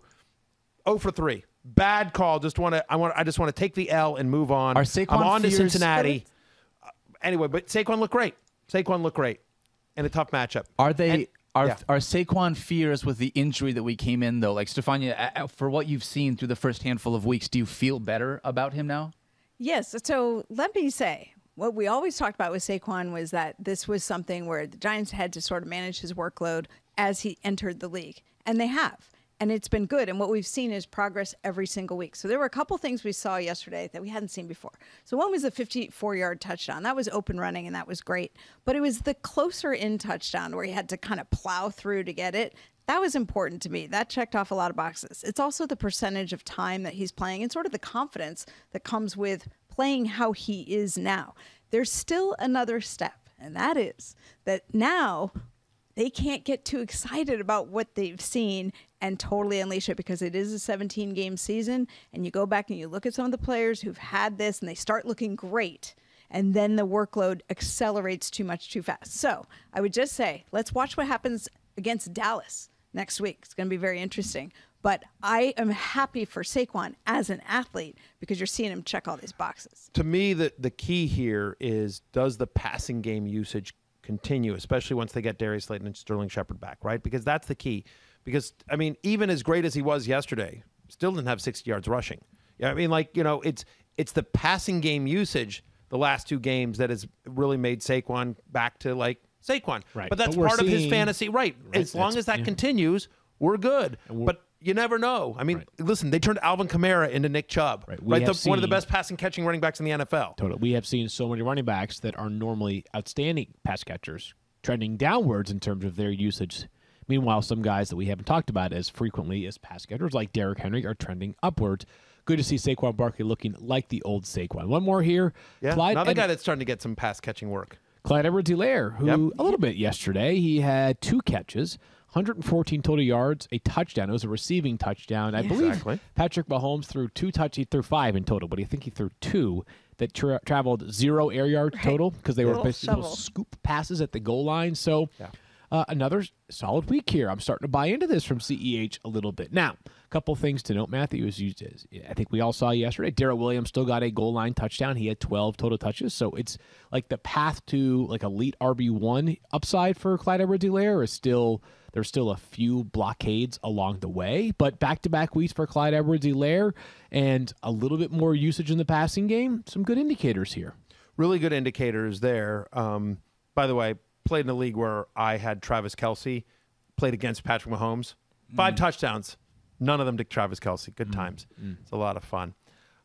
oh for three. Bad call. Just want to. I want. I just want to take the L and move on. Are Saquon I'm on to fears- Cincinnati. Uh, anyway, but Saquon looked great. Saquon looked great in a tough matchup. Are they? And- are yeah. are Saquon fears with the injury that we came in though? Like Stefania, uh, uh, for what you've seen through the first handful of weeks, do you feel better about him now? Yes. So let me say, what we always talked about with Saquon was that this was something where the Giants had to sort of manage his workload as he entered the league. And they have. And it's been good. And what we've seen is progress every single week. So there were a couple things we saw yesterday that we hadn't seen before. So one was the fifty-four-yard touchdown. That was open running, and that was great. But it was the closer in touchdown where he had to kind of plow through to get it. That was important to me. That checked off a lot of boxes. It's also the percentage of time that he's playing and sort of the confidence that comes with playing how he is now. There's still another step, and that is that now they can't get too excited about what they've seen and totally unleash it, because it is a seventeen game season. And you go back and you look at some of the players who've had this and they start looking great. And then the workload accelerates too much too fast. So I would just say, let's watch what happens against Dallas next week. It's going to be very interesting. But I am happy for Saquon as an athlete because you're seeing him check all these boxes. To me, the, the key here is, does the passing game usage continue, especially once they get Darius Slayton and Sterling Shepard back, right? Because that's the key. Because, I mean, even as great as he was yesterday, still didn't have sixty yards rushing. Yeah, I mean, like, you know, it's it's the passing game usage the last two games that has really made Saquon back to, like, Saquon. Right. But that's But we're part of his seeing- fantasy. Right. Right, As long that's- as that yeah. continues, we're good. we're- But you never know. I mean, Right. listen, they turned Alvin Kamara into Nick Chubb. Right. We Right. have The, one of the seen- best passing catching running backs in the N F L. Total. We have seen so many running backs that are normally outstanding pass catchers trending downwards in terms of their usage. Meanwhile, some guys that we haven't talked about as frequently as pass catchers, like Derrick Henry, are trending upwards. Good to see Saquon Barkley looking like the old Saquon. One more here. Yeah. Clyde Another Ed- guy that's starting to get some pass catching work. Clyde Edwards-Helaire, who Yep. a little bit yesterday, he had two catches, one hundred fourteen total yards, a touchdown. It was a receiving touchdown. I believe Exactly. Patrick Mahomes threw two touch. He threw five in total, but I think he threw two that tra- traveled zero air yards total because they were Little basically little shovel. scoop passes at the goal line. So Yeah. uh, another solid week here. I'm starting to buy into this from C E H a little bit. Now, a couple things to note, Matthew, is used as, I think we all saw yesterday, Darrell Williams still got a goal line touchdown. He had twelve total touches. So it's like the path to like elite R B one upside for Clyde Edwards-Helaire is still, there's still a few blockades along the way, but back-to-back weeks for Clyde Edwards-Helaire and a little bit more usage in the passing game. Some good indicators here. Really good indicators there. Um, by the way, played in a league where I had Travis Kelce, played against Patrick Mahomes. Five touchdowns. None of them to Travis Kelce. Good times. It's a lot of fun.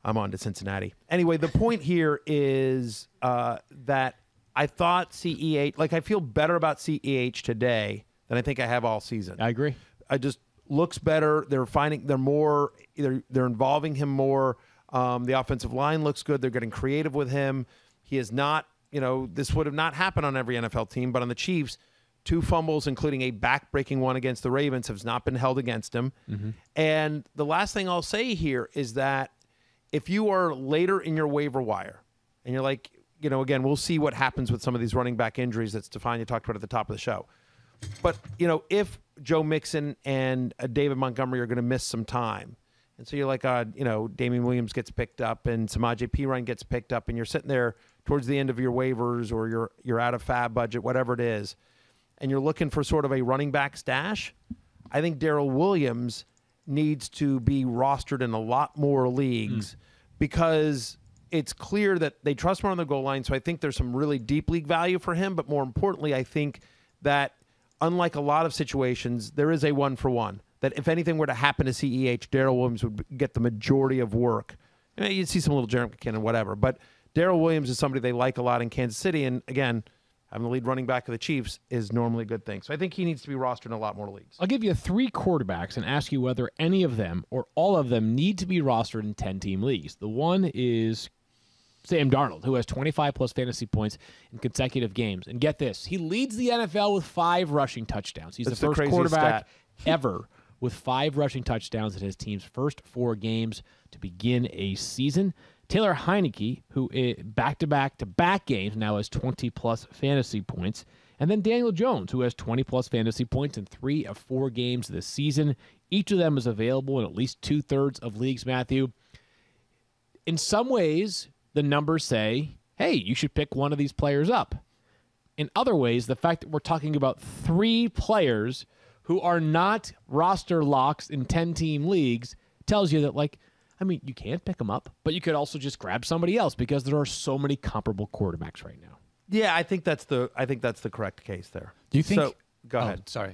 I'm on to Cincinnati. Anyway, the point here is uh, that I thought C E H, like I feel better about C E H today than I think I have all season. I agree. I just looks better. They're finding they're more they're they're involving him more. Um, the offensive line looks good. They're getting creative with him. He is not, you know, this would have not happened on every N F L team, but on the Chiefs, two fumbles, including a back-breaking one against the Ravens, have not been held against him. Mm-hmm. And the last thing I'll say here is that if you are later in your waiver wire and you're like, you know, again, we'll see what happens with some of these running back injuries that Stefania talked about at the top of the show. But, you know, if Joe Mixon and uh, David Montgomery are going to miss some time, and so you're like, uh, you know, Damian Williams gets picked up and Samaje Perine gets picked up, and you're sitting there towards the end of your waivers or you're, you're out of fab budget, whatever it is, and you're looking for sort of a running back stash, I think Darrell Williams needs to be rostered in a lot more leagues mm. because it's clear that they trust him on the goal line. So I think there's some really deep league value for him. But more importantly, I think that unlike a lot of situations, there is a one for one. That if anything were to happen to C E H, Darrell Williams would get the majority of work. You know, you'd see some little Jerick McKinnon, whatever. But Darrell Williams is somebody they like a lot in Kansas City. And again, having the lead running back of the Chiefs is normally a good thing. So I think he needs to be rostered in a lot more leagues. I'll give you three quarterbacks and ask you whether any of them or all of them need to be rostered in ten-team leagues. The one is Sam Darnold, who has twenty-five plus fantasy points in consecutive games. And get this, he leads the N F L with five rushing touchdowns. He's That's the the first craziest quarterback stat. ever with five rushing touchdowns in his team's first four games to begin a season. Taylor Heineke, who back-to-back-to-back games now has twenty plus fantasy points. And then Daniel Jones, who has twenty plus fantasy points in three of four games this season. Each of them is available in at least two-thirds of leagues, Matthew. In some ways, the numbers say, hey, you should pick one of these players up. In other ways, the fact that we're talking about three players who are not roster locks in ten-team leagues tells you that, like, I mean, you can't pick them up, but you could also just grab somebody else because there are so many comparable quarterbacks right now. Yeah, I think that's the I think that's the correct case there. Do you think? So, go oh, ahead. Sorry.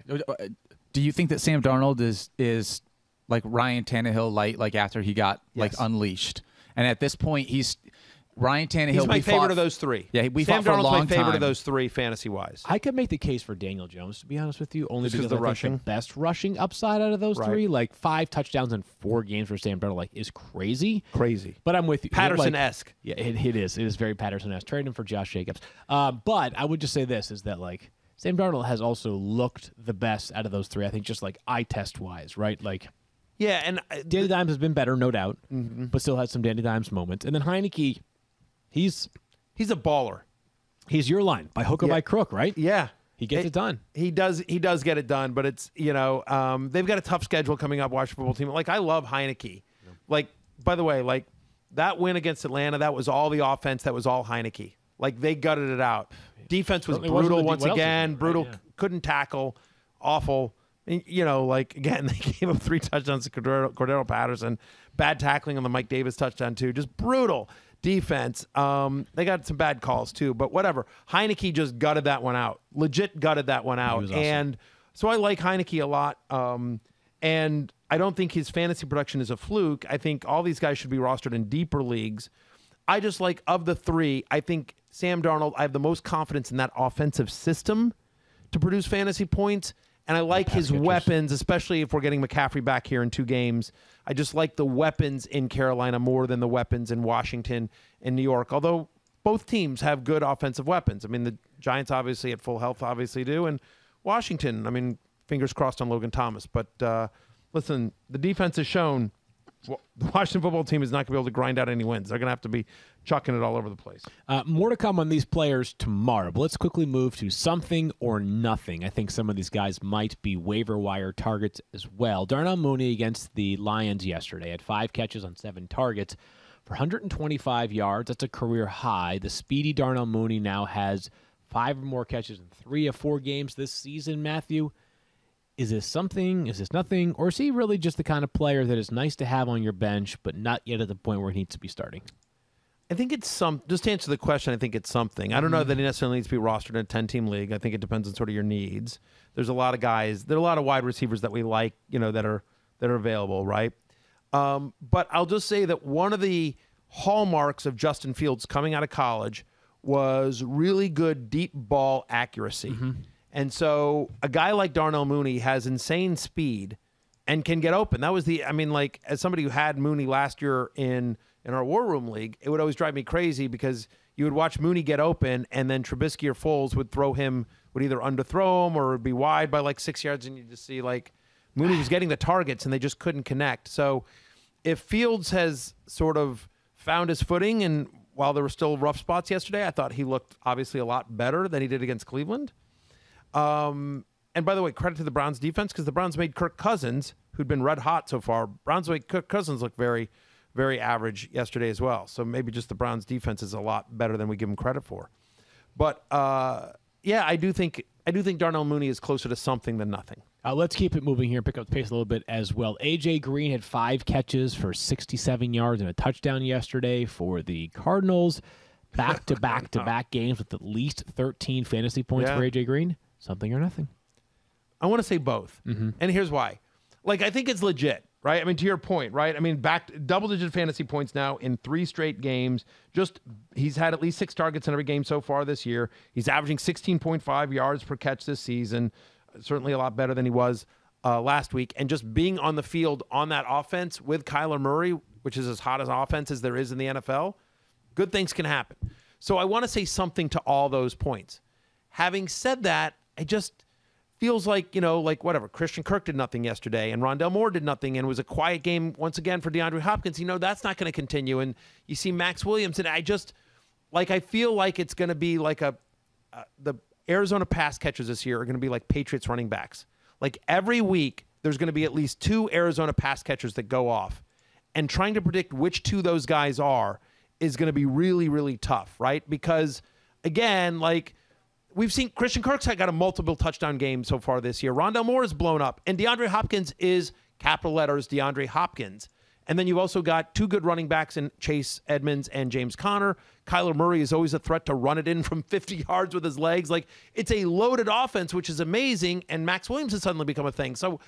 Do you think that Sam Darnold is is like Ryan Tannehill light, like after he got like Yes. unleashed, and at this point he's Ryan Tannehill. He's my we favorite fought, of those three. Yeah, we Sam fought for a Darnold's long my favorite time. of those three fantasy-wise. I could make the case for Daniel Jones, to be honest with you, only Just 'cause because the I think rushing? the best rushing upside out of those Right. three, like five touchdowns in four games for Sam Darnold, like is crazy. Crazy. But I'm with you. Like, Patterson-esque. yeah, it, it is. It is very Patterson-esque. Trade him for Josh Jacobs. Uh, but I would just say this, is that, like, Sam Darnold has also looked the best out of those three, I think, just, like, eye test-wise, right? Like, Yeah, and uh, Danny Dimes has been better, no doubt, Mm-hmm. but still has some Danny Dimes moments. And then Heineke, he's he's a baller. he's your line, by hook or Yeah. by crook, right? Yeah. He gets it done. He does. He does get it done, but it's you know um, they've got a tough schedule coming up. Washington football team. Like I love Heineke. Like by the way, like that win against Atlanta, that was all the offense. That was all Heineke. Like they gutted it out. Defense was Certainly wasn't brutal the de- once what else is again. it, right? Brutal. Yeah. Couldn't tackle. Awful. And, you know, like again, they gave up three touchdowns to Cordero, Cordero Patterson. Bad tackling on the Mike Davis touchdown too. Just brutal defense. Um, they got some bad calls too, but whatever. Heineke just gutted that one out. Legit gutted that one out. was awesome. And so I like Heineke a lot. Um, and I don't think his fantasy production is a fluke. I think all these guys should be rostered in deeper leagues. I just like, of the three, I think Sam Darnold, I have the most confidence in that offensive system to produce fantasy points. And I like his catchers. weapons, especially if we're getting McCaffrey back here in two games. I just like the weapons in Carolina more than the weapons in Washington and New York, although both teams have good offensive weapons. I mean, the Giants obviously at full health obviously do, and Washington, I mean, fingers crossed on Logan Thomas. But uh, listen, the defense has shown well, the Washington football team is not going to be able to grind out any wins. They're going to have to be chucking it all over the place. Uh, more to come on these players tomorrow, but let's quickly move to something or nothing. I think some of these guys might be waiver wire targets as well. Darnell Mooney against the Lions yesterday had five catches on seven targets for one hundred twenty-five yards. That's a career high. The speedy Darnell Mooney now has five or more catches in three of four games this season, Matthew. Is this something? Is this nothing? Or is he really just the kind of player that is nice to have on your bench, but not yet at the point where he needs to be starting? I think it's some. Just to answer the question, I think it's something. I don't know that he necessarily needs to be rostered in a ten-team league. I think it depends on sort of your needs. There's a lot of guys. There are a lot of wide receivers that we like, you know, that are that are available, right? Um, but I'll just say that one of the hallmarks of Justin Fields coming out of college was really good deep ball accuracy. Mm-hmm. And so a guy like Darnell Mooney has insane speed and can get open. That was the, I mean, like, as somebody who had Mooney last year in, in our War Room League, it would always drive me crazy because you would watch Mooney get open and then Trubisky or Foles would throw him, would either underthrow him or would be wide by like six yards. And you just see like Mooney was getting the targets and they just couldn't connect. So if Fields has sort of found his footing, and while there were still rough spots yesterday, I thought he looked obviously a lot better than he did against Cleveland. Um, and by the way, credit to the Browns defense because the Browns made Kirk Cousins, who'd been red hot so far, Browns made Kirk Cousins look very, very average yesterday as well. So maybe just the Browns defense is a lot better than we give them credit for. But uh, yeah, I do think I do think Darnell Mooney is closer to something than nothing. Uh, let's keep it moving here and pick up the pace a little bit as well. A J Green had five catches for sixty-seven yards and a touchdown yesterday for the Cardinals. Back-to-back-to-back games with at least thirteen fantasy points Yeah. for A J Green. Something or nothing. I want to say both. Mm-hmm. And here's why. Like, I think it's legit, right? I mean, to your point, right? I mean, back double-digit fantasy points now in three straight games. Just he's had at least six targets in every game so far this year. He's averaging sixteen point five yards per catch this season. Certainly a lot better than he was uh, last week. And just being on the field on that offense with Kyler Murray, which is as hot as offense as there is in the N F L, good things can happen. So I want to say something to all those points. Having said that, it just feels like, you know, like whatever. Christian Kirk did nothing yesterday, and Rondell Moore did nothing, and it was a quiet game once again for DeAndre Hopkins. You know, that's not going to continue. And you see Max Williams, and I just, like, I feel like it's going to be like a, uh, the Arizona pass catchers this year are going to be like Patriots running backs. Like every week, there's going to be at least two Arizona pass catchers that go off. And trying to predict which two those guys are is going to be really, really tough, right? Because, again, like, we've seen Christian Kirk's had got a multiple touchdown game so far this year. Rondell Moore is blown up. And DeAndre Hopkins is, capital letters, DeAndre Hopkins. And then you've also got two good running backs in Chase Edmonds and James Conner. Kyler Murray is always a threat to run it in from fifty yards with his legs. Like, it's a loaded offense, which is amazing. And Max Williams has suddenly become a thing. So,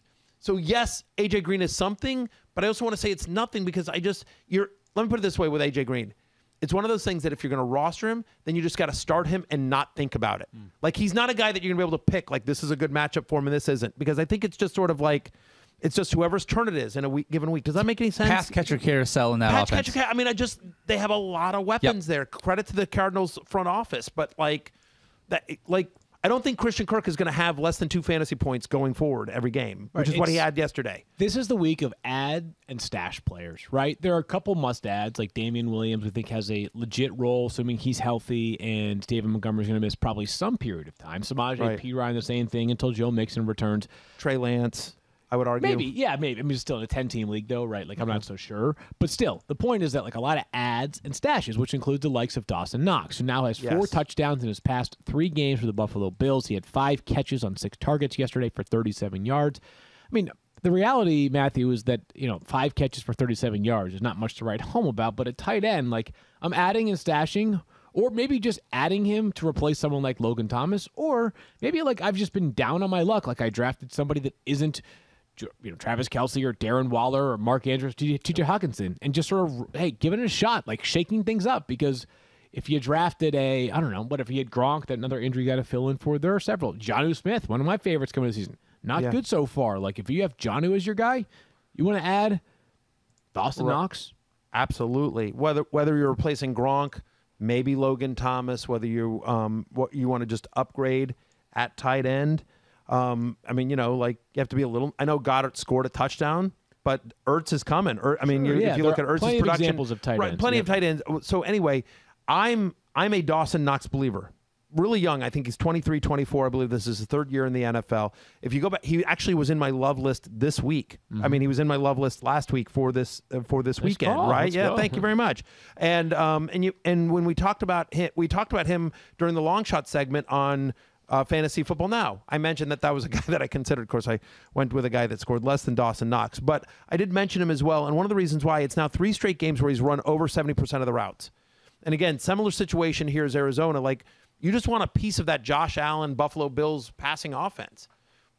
so yes, A J Green is something, but I also want to say it's nothing because I just, you're, let me put it this way with A J Green. It's one of those things that if you're going to roster him, then you just got to start him and not think about it. Mm. Like, he's not a guy that you're going to be able to pick, like, this is a good matchup for him and this isn't. Because I think it's just sort of like, it's just whoever's turn it is in a week, given week. Does that make any sense? Pass catcher carousel in that Pass offense. catcher, I mean, I just, they have a lot of weapons there. Credit to the Cardinals front office. But, like, that, like, I don't think Christian Kirk is going to have less than two fantasy points going forward every game, which Right, is what he it's- had yesterday. This is the week of add and stash players, right? There are a couple must adds, like Damian Williams, we think has a legit role, assuming he's healthy, and David Montgomery's going to miss probably some period of time. Samaje Right. P. Ryan, the same thing until Joe Mixon returns. Trey Lance, I would argue. Maybe, yeah, maybe. I mean, it's still in a ten-team league, though, right? Like, I'm not so sure. But still, the point is that, like, a lot of ads and stashes, which includes the likes of Dawson Knox, who now has four Yes. touchdowns in his past three games for the Buffalo Bills. He had five catches on six targets yesterday for thirty-seven yards. I mean, the reality, Matthew, is that, you know, five catches for thirty-seven yards is not much to write home about, but at tight end, like, I'm adding and stashing, or maybe just adding him to replace someone like Logan Thomas, or maybe, like, I've just been down on my luck, like I drafted somebody that isn't, you know, Travis Kelce or Darren Waller or Mark Andrews, T J Hawkinson, and just sort of, hey, giving it a shot, like shaking things up. Because if you drafted a, I don't know, what if you had Gronk, that another injury you got to fill in for? There are several. Jonnu Smith, one of my favorites coming this season. Not Yeah. good so far. Like, if you have Jonnu as your guy, you want to add Dawson Right. Knox? Absolutely. Whether whether you're replacing Gronk, maybe Logan Thomas, whether you um what you want to just upgrade at tight end. Um, I mean, you know, like you have to be a little. I know Goddard scored a touchdown, but Ertz is coming. Er, I mean, Sure, you, yeah, if you there look at are Ertz's plenty of production, examples of tight right, ends, plenty yeah. of tight ends. So anyway, I'm I'm a Dawson Knox believer. Really young. I think he's twenty-three, twenty-four. I believe this is his third year in the N F L. If you go back, he actually was in my love list this week. Mm-hmm. I mean, he was in my love list last week for this uh, for this Nice weekend, call. right? Let's Yeah, go. thank you very much. And um and you and when we talked about him, we talked about him during the long shot segment on uh, Fantasy Football Now. I mentioned that that was a guy that I considered. Of course, I went with a guy that scored less than Dawson Knox, but I did mention him as well. And one of the reasons why it's now three straight games where he's run over seventy percent of the routes. And again, similar situation here is Arizona. Like, you just want a piece of that Josh Allen Buffalo Bills passing offense.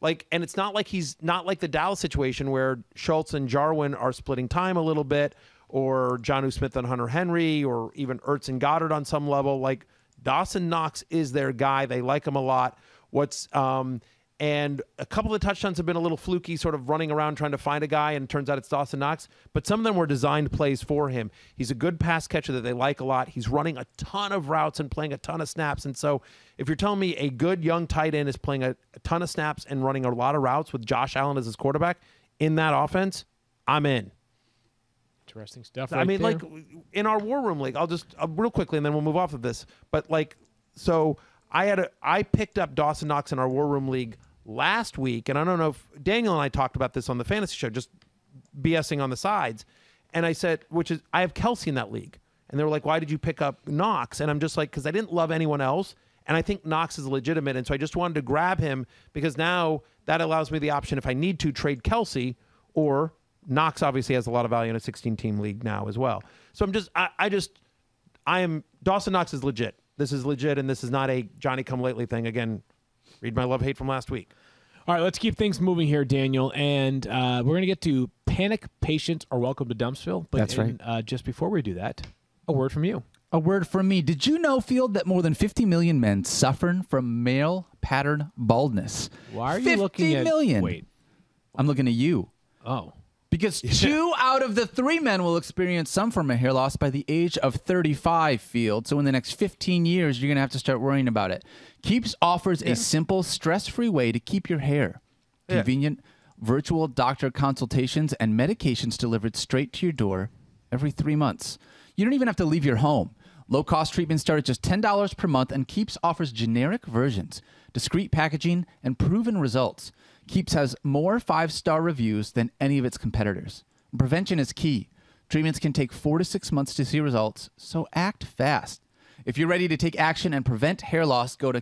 Like, and it's not like he's not like the Dallas situation where Schultz and Jarwin are splitting time a little bit, or Jonnu Smith and Hunter Henry, or even Ertz and Goddard on some level. Like, Dawson Knox is their guy. They like him a lot. What's um, and a couple of touchdowns have been a little fluky, sort of running around trying to find a guy, and it turns out it's Dawson Knox. But some of them were designed plays for him. He's a good pass catcher that they like a lot. He's running a ton of routes and playing a ton of snaps. And so if you're telling me a good young tight end is playing a, a ton of snaps and running a lot of routes with Josh Allen as his quarterback in that offense, I'm in. Interesting stuff. I right mean, there. like in our War Room League, I'll just uh, real quickly, and then we'll move off of this. But like, so I had a I picked up Dawson Knox in our War Room League last week, and I don't know if Daniel and I talked about this on the fantasy show, just BSing on the sides. And I said, which is I have Kelsey in that league, and they were like, "Why did you pick up Knox?" And I'm just like, because I didn't love anyone else, and I think Knox is legitimate, and so I just wanted to grab him because now that allows me the option if I need to trade Kelsey, or Knox obviously has a lot of value in a sixteen-team league now as well. So I'm just, I, I just, I am, Dawson Knox is legit. This is legit, and this is not a Johnny-come-lately thing. Again, read my love-hate from last week. All right, let's keep things moving here, Daniel. And uh, we're going to get to panic patients are welcome to Dumpsville. But That's in, right. Uh, just before we do that, a word from you. A word from me. Did you know, Field, that more than fifty million men suffer from male pattern baldness? Why are you fifty looking at... million. Wait. I'm looking at you. Oh. Because two out of the three men will experience some form of hair loss by the age of thirty-five, Field. So in the next fifteen years, you're going to have to start worrying about it. Keeps offers a simple, stress-free way to keep your hair. Yeah. Convenient virtual doctor consultations and medications delivered straight to your door every three months. You don't even have to leave your home. Low-cost treatments start at just ten dollars per month, and Keeps offers generic versions, discreet packaging, and proven results. Keeps has more five-star reviews than any of its competitors. Prevention is key. Treatments can take four to six months to see results, so act fast. If you're ready to take action and prevent hair loss, go to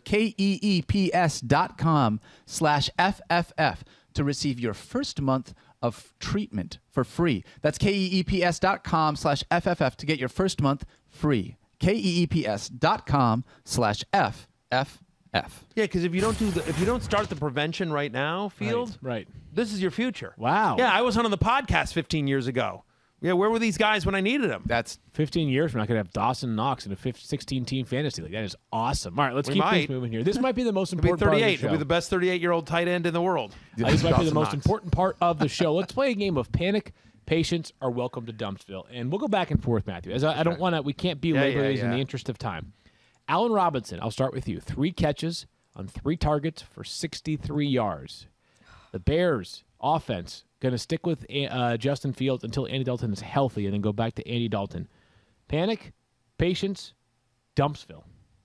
keeps.com slash FFF to receive your first month of treatment for free. That's keeps.com slash FFF to get your first month free. keeps.com slash FFF. Yeah, because if you don't do the, if you don't start the prevention right now, Field, Right, right. this is your future. Wow. Yeah, I was on the podcast fifteen years ago. Yeah, where were these guys when I needed them? That's fifteen years, we're not going to have Dawson Knox in a sixteen-team fantasy league. That is awesome. All right, let's We keep might. things moving here. This might be the most It'll be important part of the thirty-eight. show. It'll be the best thirty-eight-year-old tight end in the world. Uh, this might be the Dawson most Knox. important part of the show. Let's play a game of Panic Patients are Welcome to Dumpsville. And we'll go back and forth, Matthew. As I, I don't want to, we can't belabor yeah, these in yeah. the interest of time. Allen Robinson, I'll start with you. Three catches on three targets for sixty-three yards. The Bears offense going to stick with uh, Justin Fields until Andy Dalton is healthy and then go back to Andy Dalton. Panic, patience, Dumpsville.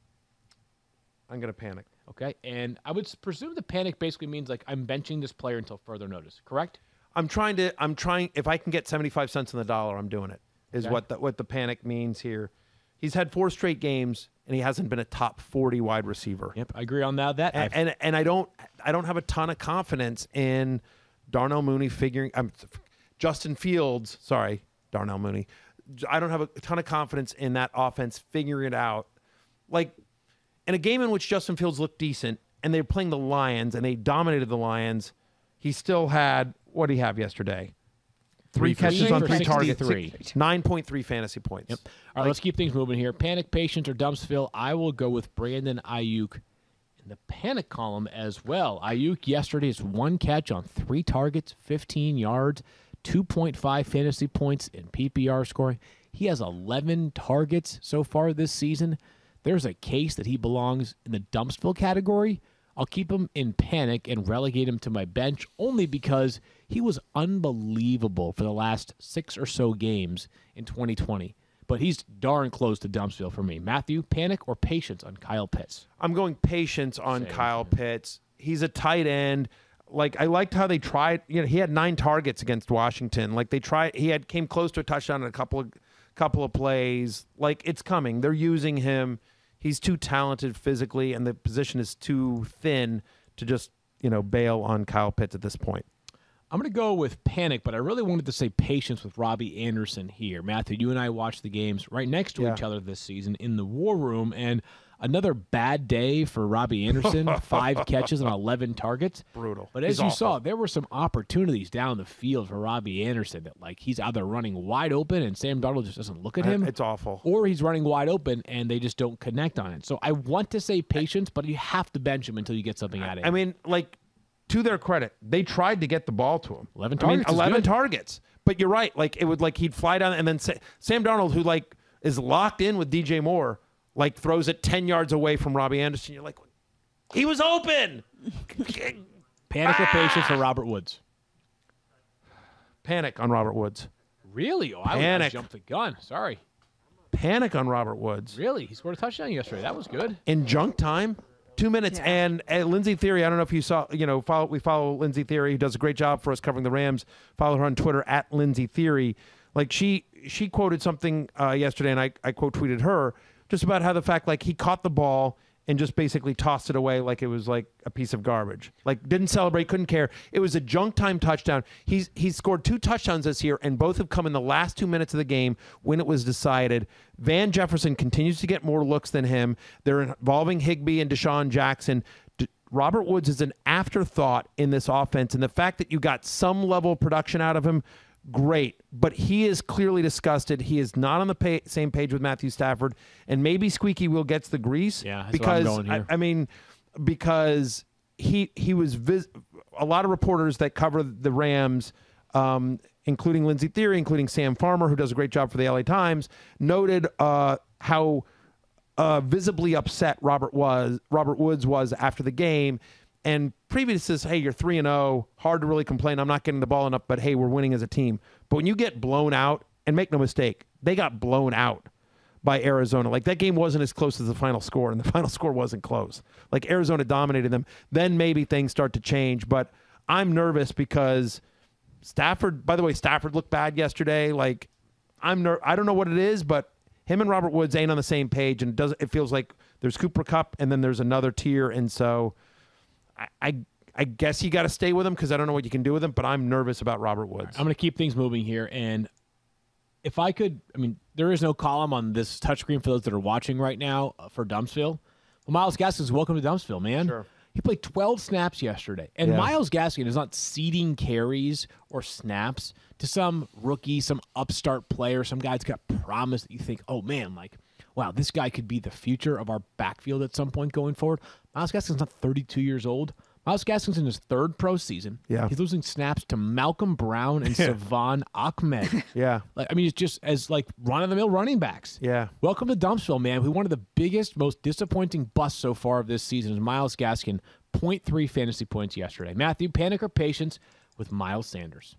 I'm going to panic. Okay? And I would s- presume the panic basically means like I'm benching this player until further notice, correct? I'm trying to. I'm trying. If I can get seventy-five cents on the dollar, I'm doing it. Is Okay. what the, what the panic means here. He's had four straight games, and he hasn't been a top forty wide receiver. Yep, I agree on that. That And, I've- and and I don't I don't have a ton of confidence in Darnell Mooney figuring. Um, Justin Fields. Sorry, Darnell Mooney. I don't have a ton of confidence in that offense figuring it out. Like in a game in which Justin Fields looked decent, and they're playing the Lions, and they dominated the Lions. He still had, what did he have yesterday? Three for catches six on for three targets, sixty-three. six- nine point three fantasy points. Yep. All right, let's keep things moving here. Panic patients or Dumpsville. I will go with Brandon Ayuk in the panic column as well. Ayuk yesterday's one catch on three targets, fifteen yards, two point five fantasy points in P P R scoring. He has eleven targets so far this season. There's a case that he belongs in the Dumpsville category. I'll keep him in panic and relegate him to my bench only because he was unbelievable for the last six or so games in twenty twenty. But he's darn close to Dumpsville for me. Matthew, panic or patience on Kyle Pitts? I'm going patience on Same. Kyle Pitts. He's a tight end. Like I liked how they tried. You know, he had nine targets against Washington. Like they tried. He had came close to a touchdown in a couple of couple of plays. Like it's coming. They're using him. He's too talented physically, and the position is too thin to just you know bail on Kyle Pitts at this point. I'm going to go with panic, but I really wanted to say patience with Robbie Anderson here. Matthew, you and I watched the games right next to Yeah. each other this season in the War Room, and Another bad day for Robbie Anderson. Five catches on eleven targets. Brutal. But as He's you awful. saw, there were some opportunities down the field for Robbie Anderson that, like, he's either running wide open and Sam Darnold just doesn't look at him. It's awful. Or he's running wide open and they just don't connect on it. So I want to say patience, but you have to bench him until you get something out of him. I mean, like, to their credit, they tried to get the ball to him. eleven I mean, targets is eleven good. targets. But you're right. Like, it would, like, he'd fly down, and then Sa- Sam Darnold, who, like, is locked in with D J Moore, like, throws it ten yards away from Robbie Anderson. You're like, he was open. Panic or patience for Robert Woods? Panic on Robert Woods. Really? Oh, I, I Panic. jumped the gun. Sorry. Panic on Robert Woods. Really? He scored a touchdown yesterday. That was good. In junk time, two minutes. Yeah. And uh, Lindsay Theory, I don't know if you saw, you know, follow, we follow Lindsay Theory, who does a great job for us covering the Rams. Follow her on Twitter at Lindsay Theory. Like, she she quoted something uh, yesterday, and I, I quote tweeted her just about how the fact, like, he caught the ball and just basically tossed it away like it was like a piece of garbage. Like, didn't celebrate, couldn't care. It was a junk time touchdown. He's he's scored two touchdowns this year, and both have come in the last two minutes of the game when it was decided. Van Jefferson continues to get more looks than him. They're involving Higbee and Deshaun Jackson. D- Robert Woods is an afterthought in this offense, and the fact that you got some level of production out of him, great, but he is clearly disgusted. He is not on the pa- same page with Matthew Stafford, and maybe Squeaky Wheel gets the grease. Yeah, that's because what I'm going here. I, I mean, because he he was vis- a lot of reporters that cover the Rams, um, including Lindsay Theory, including Sam Farmer, who does a great job for the L A Times, noted uh, how uh, visibly upset Robert was Robert Woods was after the game. And previous says, hey, you're three and oh, hard to really complain. I'm not getting the ball enough, but hey, we're winning as a team. But when you get blown out, and make no mistake, they got blown out by Arizona. Like, that game wasn't as close as the final score, and the final score wasn't close. Like, Arizona dominated them. Then maybe things start to change. But I'm nervous because Stafford, by the way, Stafford looked bad yesterday. Like, I'm ner- I don't know what it is, but him and Robert Woods ain't on the same page, and it does it feels like there's Cooper Kupp, and then there's another tier, and so I, I, I guess you got to stay with him because I don't know what you can do with him, but I'm nervous about Robert Woods. I'm going to keep things moving here. And if I could, I mean, there is no column on this touchscreen for those that are watching right now uh, for Dumpsville. Well, Miles Gaskins, welcome to Dumpsville, man. Sure. He played twelve snaps yesterday. And Yeah. Miles Gaskin is not ceding carries or snaps to some rookie, some upstart player, some guy that's got promise that you think, oh, man, like, wow, this guy could be the future of our backfield at some point going forward. Miles Gaskin's not thirty-two years old. Miles Gaskin's in his third pro season. Yeah. He's losing snaps to Malcolm Brown and Savon Ahmed. Yeah. Like, I mean, it's just as like run-of-the-mill running backs. Yeah. Welcome to Dumpsville, man. We one of the biggest, most disappointing busts so far of this season is Miles Gaskin, zero point three fantasy points yesterday. Matthew, panic or patience with Miles Sanders?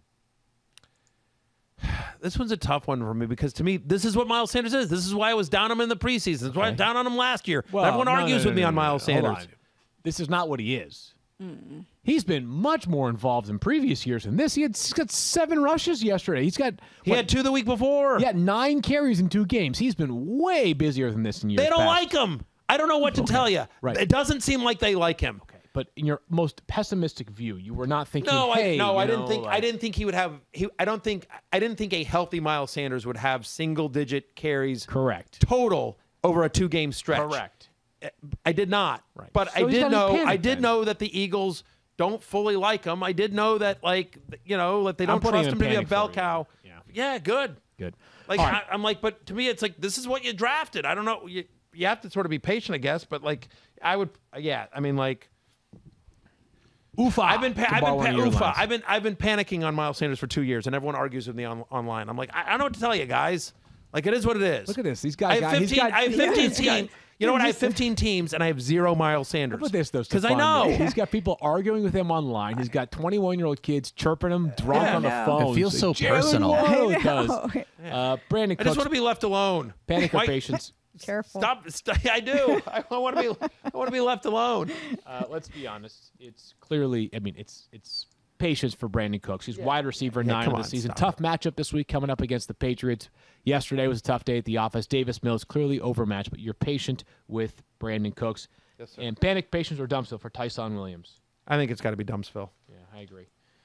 This one's a tough one for me because to me, this is what Miles Sanders is. This is why I was down on him in the preseason. This is why I was down on him last year. Everyone no, argues no, with no, me no, on no, no, Miles no. Hold Sanders. on. This is not what he is. He's been much more involved in previous years than this. He had, he's got seven rushes yesterday. He's got He what, had two the week before. he had nine carries in two games. He's been way busier than this in years They don't past. like him. I don't know what to tell you. Right. It doesn't seem like they like him. Okay, but in your most pessimistic view, you were not thinking. No, hey, I no, you I didn't know, think I like- didn't think he would have he I don't think I didn't think a healthy Miles Sanders would have single digit carries Correct. total over a two game stretch. Correct. I did not. Right. But So I he's did not in know panic I did then. know that the Eagles don't fully like him. I did know that like you know, like they I'm don't putting trust him him in to be a panic bell for you. cow. Yeah. Yeah, good. Good. Like All right. I, I'm like, but to me, it's like this is what you drafted. I don't know. You you have to sort of be patient, I guess. But like, I would, yeah. I mean, like, Oofa. I've been, pa- to I've borrow been, one pa- of your oofa. lines. I've been, I've been panicking on Miles Sanders for two years, and everyone argues with me on, online. I'm like, I, I don't know what to tell you guys. Like, it is what it is. Look at this. He's got. I have guy- he's fifteen. got- I have yeah, fifteen he's got- teams. You know what? I have fifteen teams, and I have zero Miles Sanders. Look at this, though. Because I Stephon know. Diggs. He's got people arguing with him online. He's got twenty-one-year-old kids chirping him drunk Yeah. on the I know. phone. It feels so Jalen personal. Waddle I does. know. Uh, Brandon I just Cooks, want to be left alone. panic or Why- patience? Careful. Stop. St- I do. I want to be. I want to be left alone. Uh, let's be honest. It's clearly. I mean, it's it's patience for Brandon Cooks. He's wide receiver nine come of the on, season. stop Tough matchup this week coming up against the Patriots. Yesterday was a tough day at the office. Davis Mills clearly overmatched, but you're patient with Brandon Cooks. Yes, sir. And panic, patience, or Dumpsville for Tyson Williams. I think it's got to be Dumpsville. Yeah, I agree.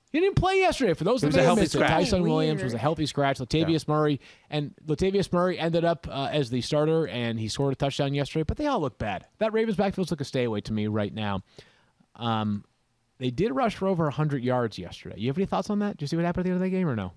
He didn't play yesterday. For those It that was may a have healthy missed it, scratch. Tyson Weird. Williams was a healthy scratch. Latavius Murray and Latavius Murray ended up uh, as the starter, and he scored a touchdown yesterday. But they all look bad. That Ravens backfield's like a stay away to me right now. Um, they did rush for over one hundred yards yesterday. You have any thoughts on that? Did you see what happened at the end of the game or no?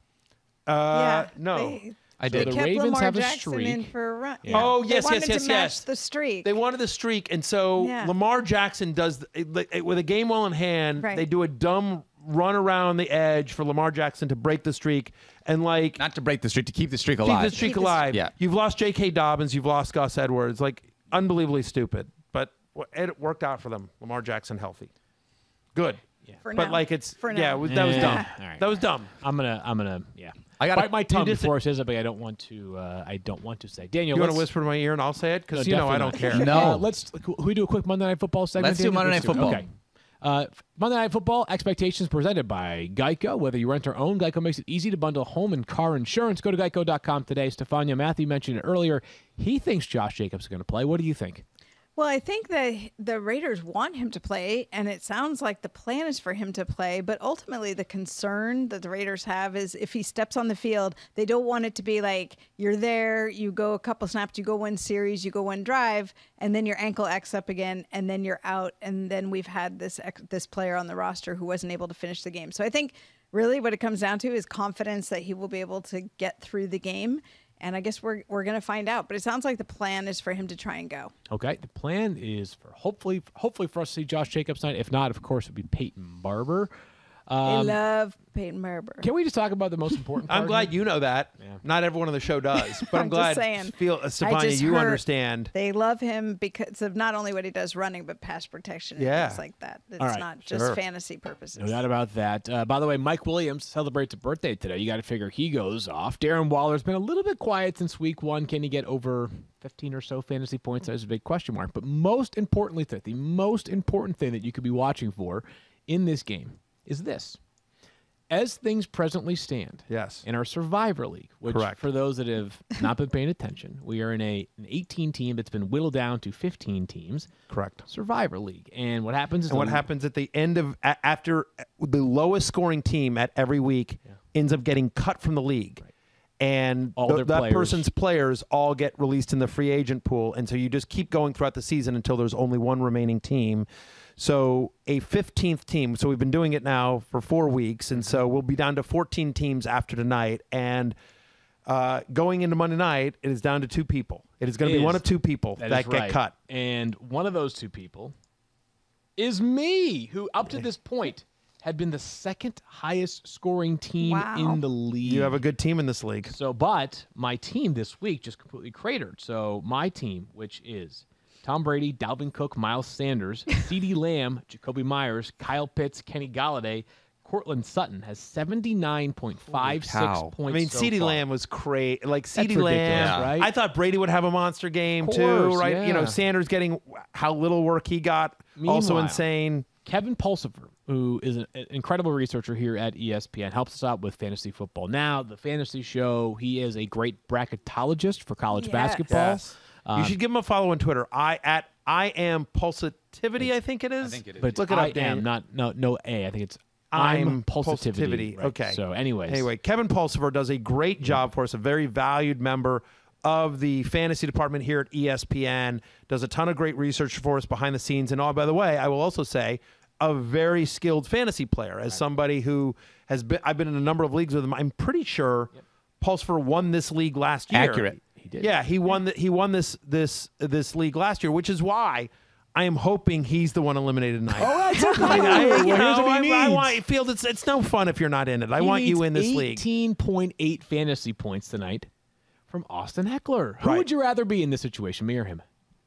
Uh, yeah, no. They, I So did. the kept Ravens Lamar have a Jackson streak. in for a run. Yeah. Oh, They yes, wanted yes, yes, to match yes. the streak. They wanted the streak, and so Yeah. Lamar Jackson does it, with a game well in hand. Right. They do a dumb run around the edge for Lamar Jackson to break the streak, and like Not to break the streak, to keep the streak keep alive. the streak Keep the- alive. Yeah. You've lost J K. Dobbins. You've lost Gus Edwards. Like unbelievably stupid, but it worked out for them. Lamar Jackson healthy, good. For But now. like it's For yeah, now. it was, that was Yeah. dumb. All right. That was dumb. I'm gonna, I'm gonna, yeah. I gotta- bite my tongue just- before I say something I don't want to. Uh, I don't want to say. Daniel, You want to let's- whisper in my ear and I'll say it because No, you know I definitely don't not. care. No. Uh, let's. Can we do a quick Monday Night Football segment? Let's do Daniel? Monday Night Let's do it. Football. Okay. Uh, Monday Night Football expectations presented by Geico. Whether you rent or own, Geico makes it easy to bundle home and car insurance. Go to geico dot com today. Stefania Matthew mentioned it earlier. He thinks Josh Jacobs is going to play. What do you think? Well, I think that the Raiders want him to play, and it sounds like the plan is for him to play. But ultimately, the concern that the Raiders have is if he steps on the field, they don't want it to be like you're there, you go a couple snaps, you go one series, you go one drive, and then your ankle acts up again, and then you're out. And then we've had this ex- this player on the roster who wasn't able to finish the game. So I think really what it comes down to is confidence that he will be able to get through the game. And I guess we're we're going to find out. But it sounds like the plan is for him to try and go. Okay, the plan is for hopefully, hopefully for us to see Josh Jacobs tonight. If not, of course, it would be Peyton Barber. Um, they love Peyton Barber. Can we just talk about the most important part? I'm glad you know that. Yeah. Not everyone on the show does, but I'm, I'm glad just saying. feel uh, I Stefania, just you heard understand. They love him because of not only what he does running, but pass protection and Yeah. things like that. It's All right, not just sure. fantasy purposes. No doubt about that. Uh, by the way, Mike Williams celebrates a birthday today. You got to figure he goes off. Darren Waller's been a little bit quiet since week one. Can he get over fifteen or so fantasy points? That is a big question mark. But most importantly, the most important thing that you could be watching for in this game is this. As things presently stand, Yes. in our Survivor League, which Correct. for those that have not been paying attention, we are in a an eighteen team that's been whittled down to fifteen teams. Correct. Survivor League, and what happens is And what the- happens at the end of a- after the lowest scoring team at every week ends up getting cut from the league. And All th- their that players. person's players all get released in the free agent pool. And so you just keep going throughout the season until there's only one remaining team. So a fifteenth team. So we've been doing it now for four weeks. And so we'll be down to fourteen teams after tonight. And uh, going into Monday night, it is down to two people. It is going to It be one is. of two people That that, is get right. cut. And one of those two people is me, who up to this point had been the second highest scoring team Wow. in the league. You have a good team in this league. So, but my team this week just completely cratered. So my team, which is Tom Brady, Dalvin Cook, Miles Sanders, CeeDee Lamb, Jacoby Myers, Kyle Pitts, Kenny Galladay, Cortland Sutton has seventy-nine point five six cow. points. I mean, so CeeDee far. Lamb was crazy. Like CeeDee ridiculous, Lamb, right? I thought Brady would have a monster game Of too, course, right? You know, yeah. Sanders getting how little work he got, also Meanwhile, insane. Kevin Pulsifer, who is an an incredible researcher here at E S P N, helps us out with Fantasy Football Now, the fantasy show. He is a great bracketologist for college Yes. basketball. Yes. Um, you should give him a follow on Twitter. I at I am Pulsitivity. I think it is. I think it is. But Look it I up, Dan. am not no no a. I think it's I'm I'm pulsitivity. Pulsitivity. Right. Okay. So, anyways, Anyway, Kevin Pulsifer does a great job for us, a very valued member of the fantasy department here at E S P N, does a ton of great research for us behind the scenes. And oh, by the way, I will also say a very skilled fantasy player. As somebody who has been, I've been in a number of leagues with him. I'm pretty sure Pulsifer won this league last year. Accurate. He did. Yeah, he won. The, he won this this this league last year, which is why I am hoping he's the one eliminated tonight. All right, so I, mean, I, you Well, here's know, what he I, I needs. want Field. It's it's no fun if you're not in it. I He want you needs in this league. eighteen point eight fantasy points tonight from Austin Heckler. Who Right. would you rather be in this situation, me or him?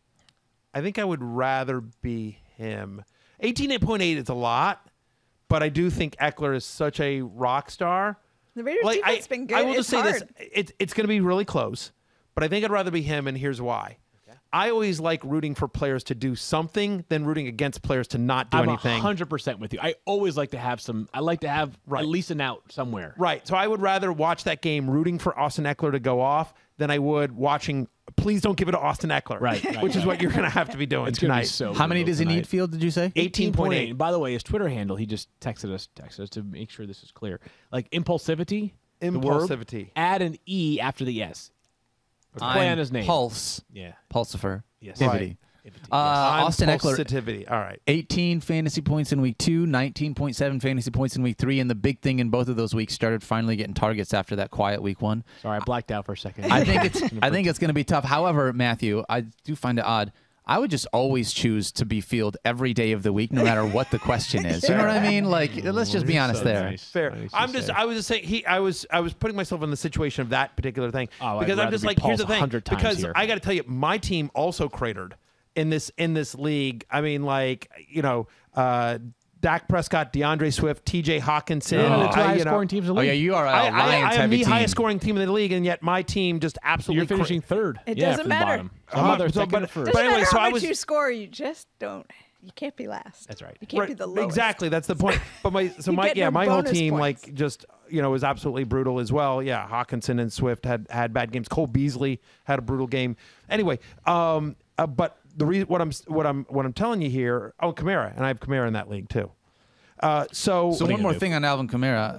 I think I would rather be him. eighteen point eight is a lot, but I do think Eckler is such a rock star. The Raiders Like, I, defense been good. I will it's just say hard. this: it, it's going to be really close, but I think I'd rather be him, and here's why. I always like rooting for players to do something than rooting against players to not do I'm anything. one hundred percent with you. I always like to have some, I like to have Right. at least an out somewhere. Right. So I would rather watch that game rooting for Austin Eckler to go off than I would watching please don't give it to Austin Eckler. Right, right, which is right. what you're going to have to be doing It's gonna tonight. be so. How many brutal does he tonight. need, Field, did you say? eighteen point eight. And by the way, his Twitter handle, he just texted us, texted us to make sure this is clear. Like impulsivity, the word, Impulsivity. add an E after the S. Play on his name. Pulse. Yeah. Pulsifer. Yes. Tivity. Yes. Uh, Austin Eckler, Impulsivity. All right. eighteen fantasy points in week two, nineteen point seven fantasy points in week three, and the big thing in both of those weeks started finally getting targets after that quiet week one. Sorry, I blacked out for a second. I think it's I think it's going to be tough. However, Matthew, I do find it odd. I would just always choose to be Field every day of the week, no matter what the question is. You know what I mean? Like, let's just be honest So there. nice. Fair. Nice to I'm just. say. I was just saying. He. I was. I was putting myself in the situation of that particular thing Oh, I'd because I'm rather just be like, here's Paul's the thing. a hundred times Because here. I got to tell you, my team also cratered in this in this league. I mean, like you know, uh, Dak Prescott, DeAndre Swift, T J Hawkinson. Yeah, the two I, highest you know, scoring teams in the Oh league. yeah, you are a I, I, Lions I am heavy the team. highest scoring team in the league, and yet my team just absolutely. You're finishing cra- third. It yeah, doesn't from the matter. bottom. So Uh-huh. I'm either So, second but- or first. but Doesn't anyway, matter so how I much was- you score, you just don't. You can't be last. That's right. You can't Right, be the lowest. Exactly, that's the point. But my so You my get yeah, no my whole bonus team points. like just you know was absolutely brutal as well. Yeah, Hawkinson and Swift had had bad games. Cole Beasley had a brutal game. Anyway, um, uh, but the reason what I'm what I'm what I'm telling you here. Oh, Kamara, and I have Kamara in that league too. Uh, so So What are one you more gonna do? thing on Alvin Kamara.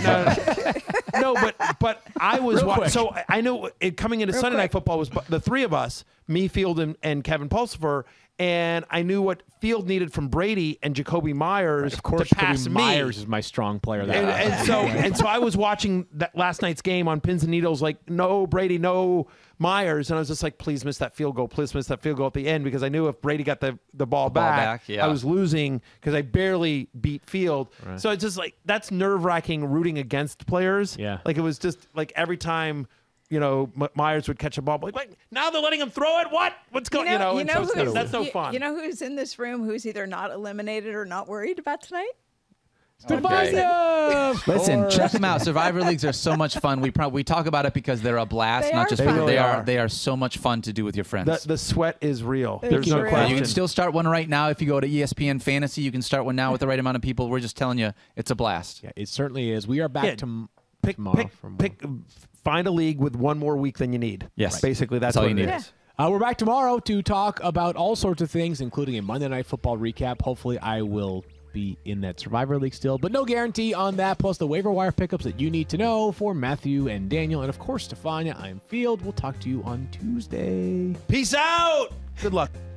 no, but but I was Real wa- quick. so I know it, coming into Real Sunday quick. Night Football was bu- the three of us, me, Field, and, and Kevin Pulsifer, and I knew what Field needed from Brady and Jacoby Myers Of course, to pass Jacoby me. Myers is my strong player. That And, and so and so I was watching that last night's game on pins and needles, like no Brady, no Myers, and I was just like, please miss that field goal, please miss that field goal at the end because I knew if Brady got the, the ball, ball back, back, yeah. I was losing because I barely beat Field. Right. So it's just like that's nerve wracking rooting against players. Yeah. like it was just like every time. You know, M- Myers would catch a ball, like, like now they're letting him throw it. What? What's going? You know, you and know so it's- who's, that's no you, fun. You know who's in this room who's either not eliminated or not worried about tonight? Stefania! Listen, check them out. Survivor leagues are so much fun. We pro- we talk about it because they're a blast, They not are just fun. for They really they are are. they are so much fun to do with your friends. the, the sweat is real. It's There's no real. Yeah, question. you can still start one right now if you go to E S P N Fantasy. You can start one now with the right amount of people. We're just telling you, it's a blast. Yeah, it certainly is. We are back Yeah, to pick, tomorrow. pick, from pick, find a league with one more week than you need. Yes. basically that's, That's all what you it need. is. Uh, we're back tomorrow to talk about all sorts of things, including a Monday Night Football recap. Hopefully, I will be in that Survivor League still, but no guarantee on that. Plus, the waiver wire pickups that you need to know for Matthew and Daniel, and of course, Stefania. I'm Field. We'll talk to you on Tuesday. Peace out. Good luck.